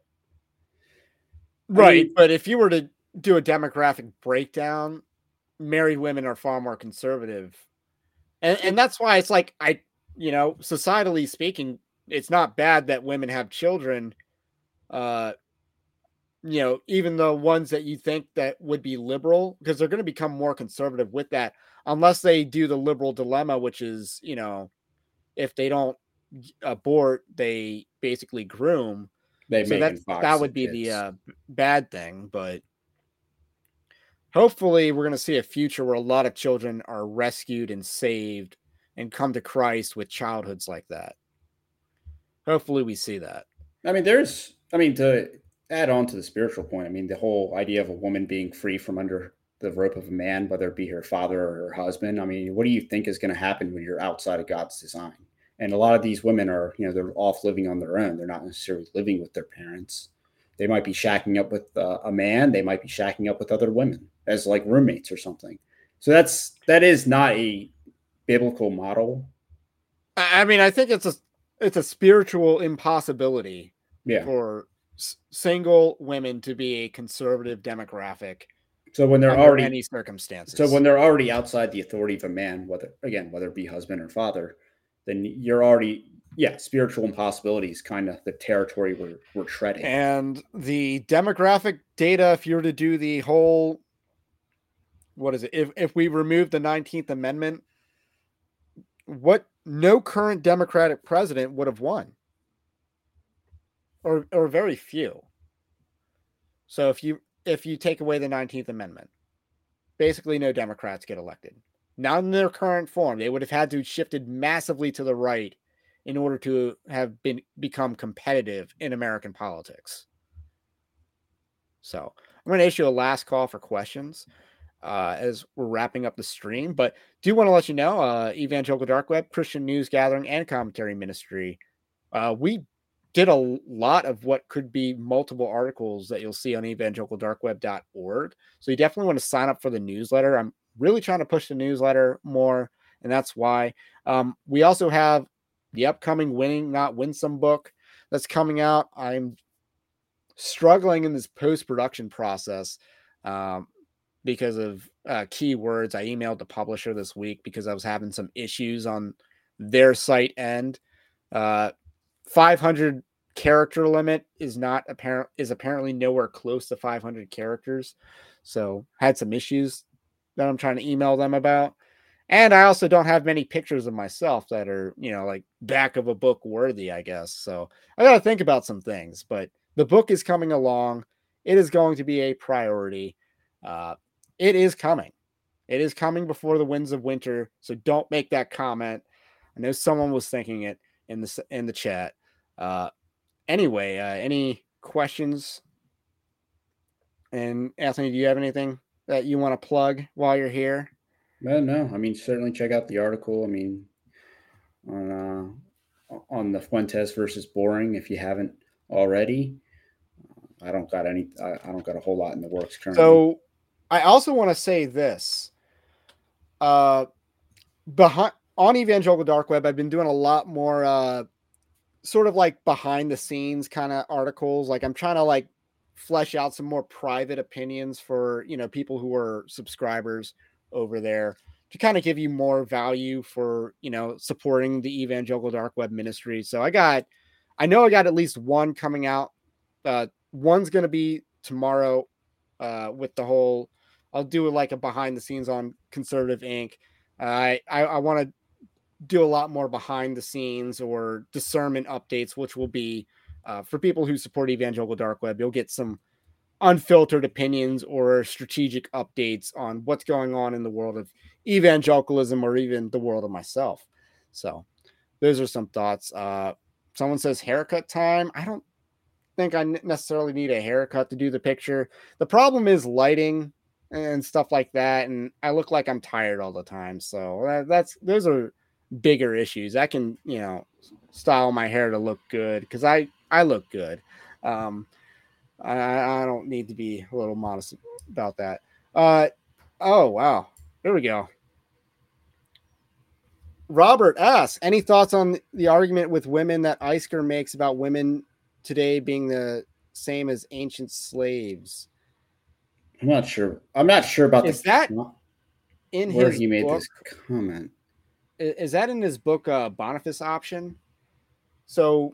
right. I mean, but if you were to do a demographic breakdown, married women are far more conservative. And, and that's why it's like, I, you know, societally speaking, it's not bad that women have children. Uh, you know, even the ones that you think that would be liberal, because they're going to become more conservative with that, unless they do the liberal dilemma, which is, you know, if they don't abort, they basically groom. They so that that would be kids. the uh, bad thing. But hopefully we're going to see a future where a lot of children are rescued and saved and come to Christ with childhoods like that. Hopefully we see that. I mean, there's, I mean, to add on to the spiritual point, I mean, the whole idea of a woman being free from under the rope of a man, whether it be her father or her husband. I mean, what do you think is going to happen when you're outside of God's design? And a lot of these women are, you know, they're off living on their own. They're not necessarily living with their parents. They might be shacking up with uh, a man. They might be shacking up with other women as like roommates or something. So that's, that is not a biblical model. I mean, I think it's a, it's a spiritual impossibility yeah. for s- single women to be a conservative demographic. So when they're already any circumstances, so when they're already outside the authority of a man, whether again, whether it be husband or father, then you're already, yeah, spiritual impossibility is kind of the territory we're, we're treading. And the demographic data, if you were to do the whole, what is it? If, if we remove the nineteenth Amendment, what no current Democratic president would have won, or, or very few. So if you, if you take away the nineteenth Amendment, basically no Democrats get elected. Not in their current form. They would have had to have shifted massively to the right in order to have been become competitive in American politics. So I'm going to issue a last call for questions uh, as we're wrapping up the stream. But do want to let you know, uh, Evangelical Dark Web, Christian news gathering and commentary ministry. Uh, we did a lot of what could be multiple articles that you'll see on evangelical dark web dot org. So you definitely want to sign up for the newsletter. I'm really trying to push the newsletter more, and that's why. Um, we also have the upcoming Winning Not Winsome book that's coming out. I'm struggling in this post-production process um, because of uh, keywords. I emailed the publisher this week because I was having some issues on their site end. Uh, five hundred character limit is not apparent is apparently nowhere close to five hundred characters. So had some issues that I'm trying to email them about. And I also don't have many pictures of myself that are, you know, like back of a book worthy, I guess. So I got to think about some things, but the book is coming along. It is going to be a priority. Uh, it is coming. It is coming before the winds of winter. So don't make that comment. I know someone was thinking it in the, in the chat. Uh, anyway, uh, any questions? And Anthony, do you have anything that you want to plug while you're here? Well, no, I mean, certainly check out the article. I mean, on uh, on the Fuentes versus Boring, if you haven't already. I don't got any. I, I don't got a whole lot in the works currently. So, I also want to say this. Uh, behind on Evangelical Dark Web, I've been doing a lot more, uh, sort of like behind the scenes kind of articles. Like I'm trying to like flesh out some more private opinions for, you know, people who are subscribers over there to kind of give you more value for, you know, supporting the Evangelical Dark Web ministry. So I got, I know I got at least one coming out. Uh, one's going to be tomorrow uh, with the whole, I'll do like a behind the scenes on Conservative Incorporated. Uh, I, I, I want to do a lot more behind the scenes or discernment updates, which will be uh, for people who support Evangelical Dark Web. You'll get some unfiltered opinions or strategic updates on what's going on in the world of evangelicalism or even the world of myself. So those are some thoughts. Uh, someone says haircut time. I don't think I necessarily need a haircut to do the picture. The problem is lighting and stuff like that. And I look like I'm tired all the time. So that, that's, those are bigger issues. I can, you know, style my hair to look good because I, I look good. Um, I, I don't need to be a little modest about that. Uh, oh, wow. There we go. Robert asks, any thoughts on the argument with women that Eisker makes about women today being the same as ancient slaves? I'm not sure. I'm not sure about is the, that in where his he made book? this comment. Is that in his book, uh, Boniface Option? So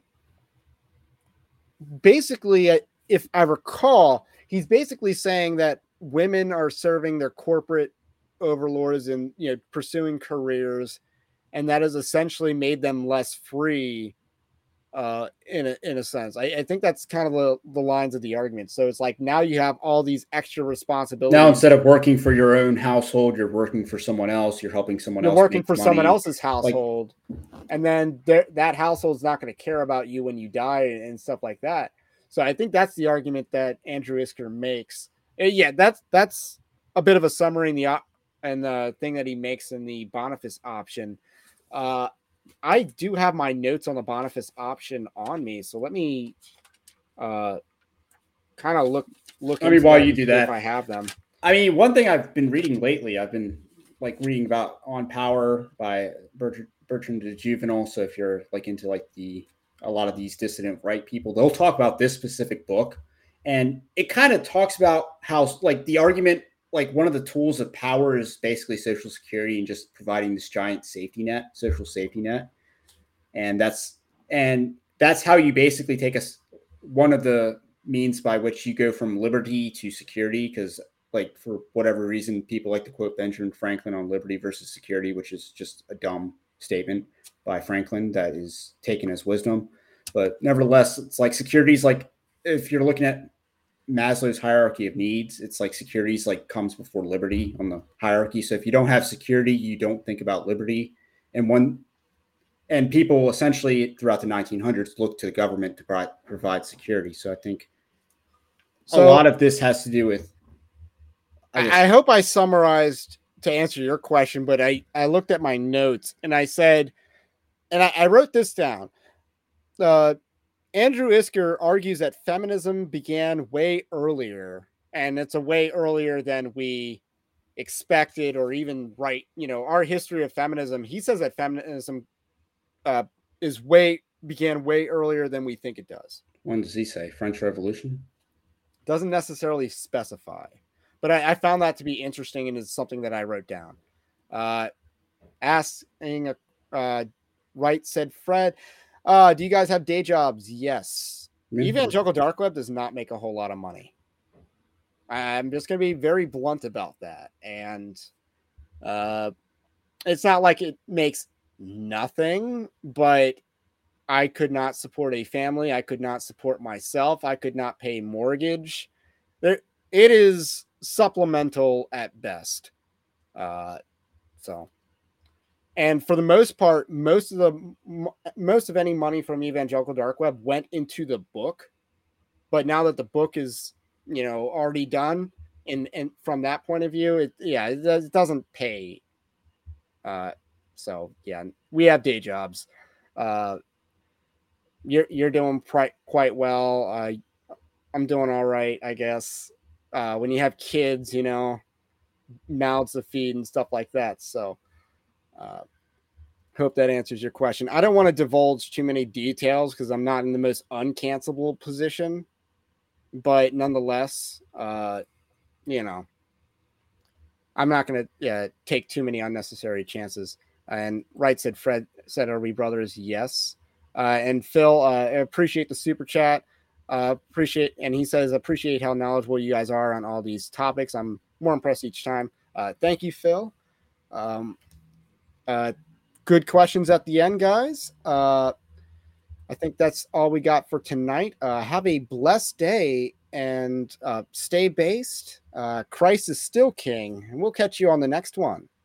basically, if I recall, he's basically saying that women are serving their corporate overlords and, you know, pursuing careers, and that has essentially made them less free uh, in a, in a sense. I, I think that's kind of the, the lines of the argument. So it's like, now you have all these extra responsibilities. Now, instead of working for your own household, you're working for someone else. You're helping someone you're else. working make for money. someone else's household. Like, and then th- that household's not going to care about you when you die and stuff like that. So I think that's the argument that Andrew Isker makes. Uh, yeah, that's, that's a bit of a summary in the, op- and the thing that he makes in the Boniface Option. Uh, I do have my notes on the Boniface Option on me, so let me uh, kind of look look. I mean, while you do that, if I have them. I mean, one thing I've been reading lately, I've been like reading about On Power by Bertrand, Bertrand de Juvenal. So if you're like into like the a lot of these dissident right people, they'll talk about this specific book, and it kind of talks about how like the argument. Like one of the tools of power is basically Social Security and just providing this giant safety net, social safety net. And that's, and that's how you basically take us one of the means by which you go from liberty to security. Cause like for whatever reason, people like to quote Benjamin Franklin on liberty versus security, which is just a dumb statement by Franklin that is taken as wisdom. But nevertheless, it's like security is like, if you're looking at Maslow's hierarchy of needs, it's like security's like comes before liberty on the hierarchy. So if you don't have security, you don't think about liberty. And one, and people essentially throughout the nineteen hundreds looked to the government to provide, provide security. So I think so, a lot of this has to do with. I, just, I hope I summarized to answer your question, but I, I looked at my notes and I said, and I, I wrote this down. Uh, Andrew Isker argues that feminism began way earlier, and it's a way earlier than we expected or even right. You know, our history of feminism, he says that feminism uh, is way began way earlier than we think it does. When does he say? French Revolution? Doesn't necessarily specify, but I, I found that to be interesting and is something that I wrote down. Uh, asking, a, uh, right, said Fred, Uh, do you guys have day jobs? Yes. Mm-hmm. Evangelical Dark Web does not make a whole lot of money. I'm just going to be very blunt about that. And uh, it's not like it makes nothing, but I could not support a family. I could not support myself. I could not pay mortgage. There, it is supplemental at best. Uh, so... And for the most part, most of the most of any money from Evangelical Dark Web went into the book. But now that the book is, you know, already done, and and from that point of view, it yeah, it, it doesn't pay. Uh, so yeah, we have day jobs. Uh, you're you're doing quite quite well. Uh, I'm doing all right, I guess. Uh, when you have kids, you know, mouths to feed and stuff like that. So. Uh, hope that answers your question. I don't want to divulge too many details because I'm not in the most uncancelable position, but nonetheless, uh, you know, I'm not going to yeah, take too many unnecessary chances. And Wright said, Fred said, are we brothers? Yes. Uh, and Phil, uh, appreciate the super chat. Uh, appreciate, and he says, appreciate how knowledgeable you guys are on all these topics. I'm more impressed each time. Uh, thank you, Phil. Um, uh, good questions at the end, guys. Uh, I think that's all we got for tonight. Uh, have a blessed day and uh, stay based. Uh, Christ is still king, and we'll catch you on the next one.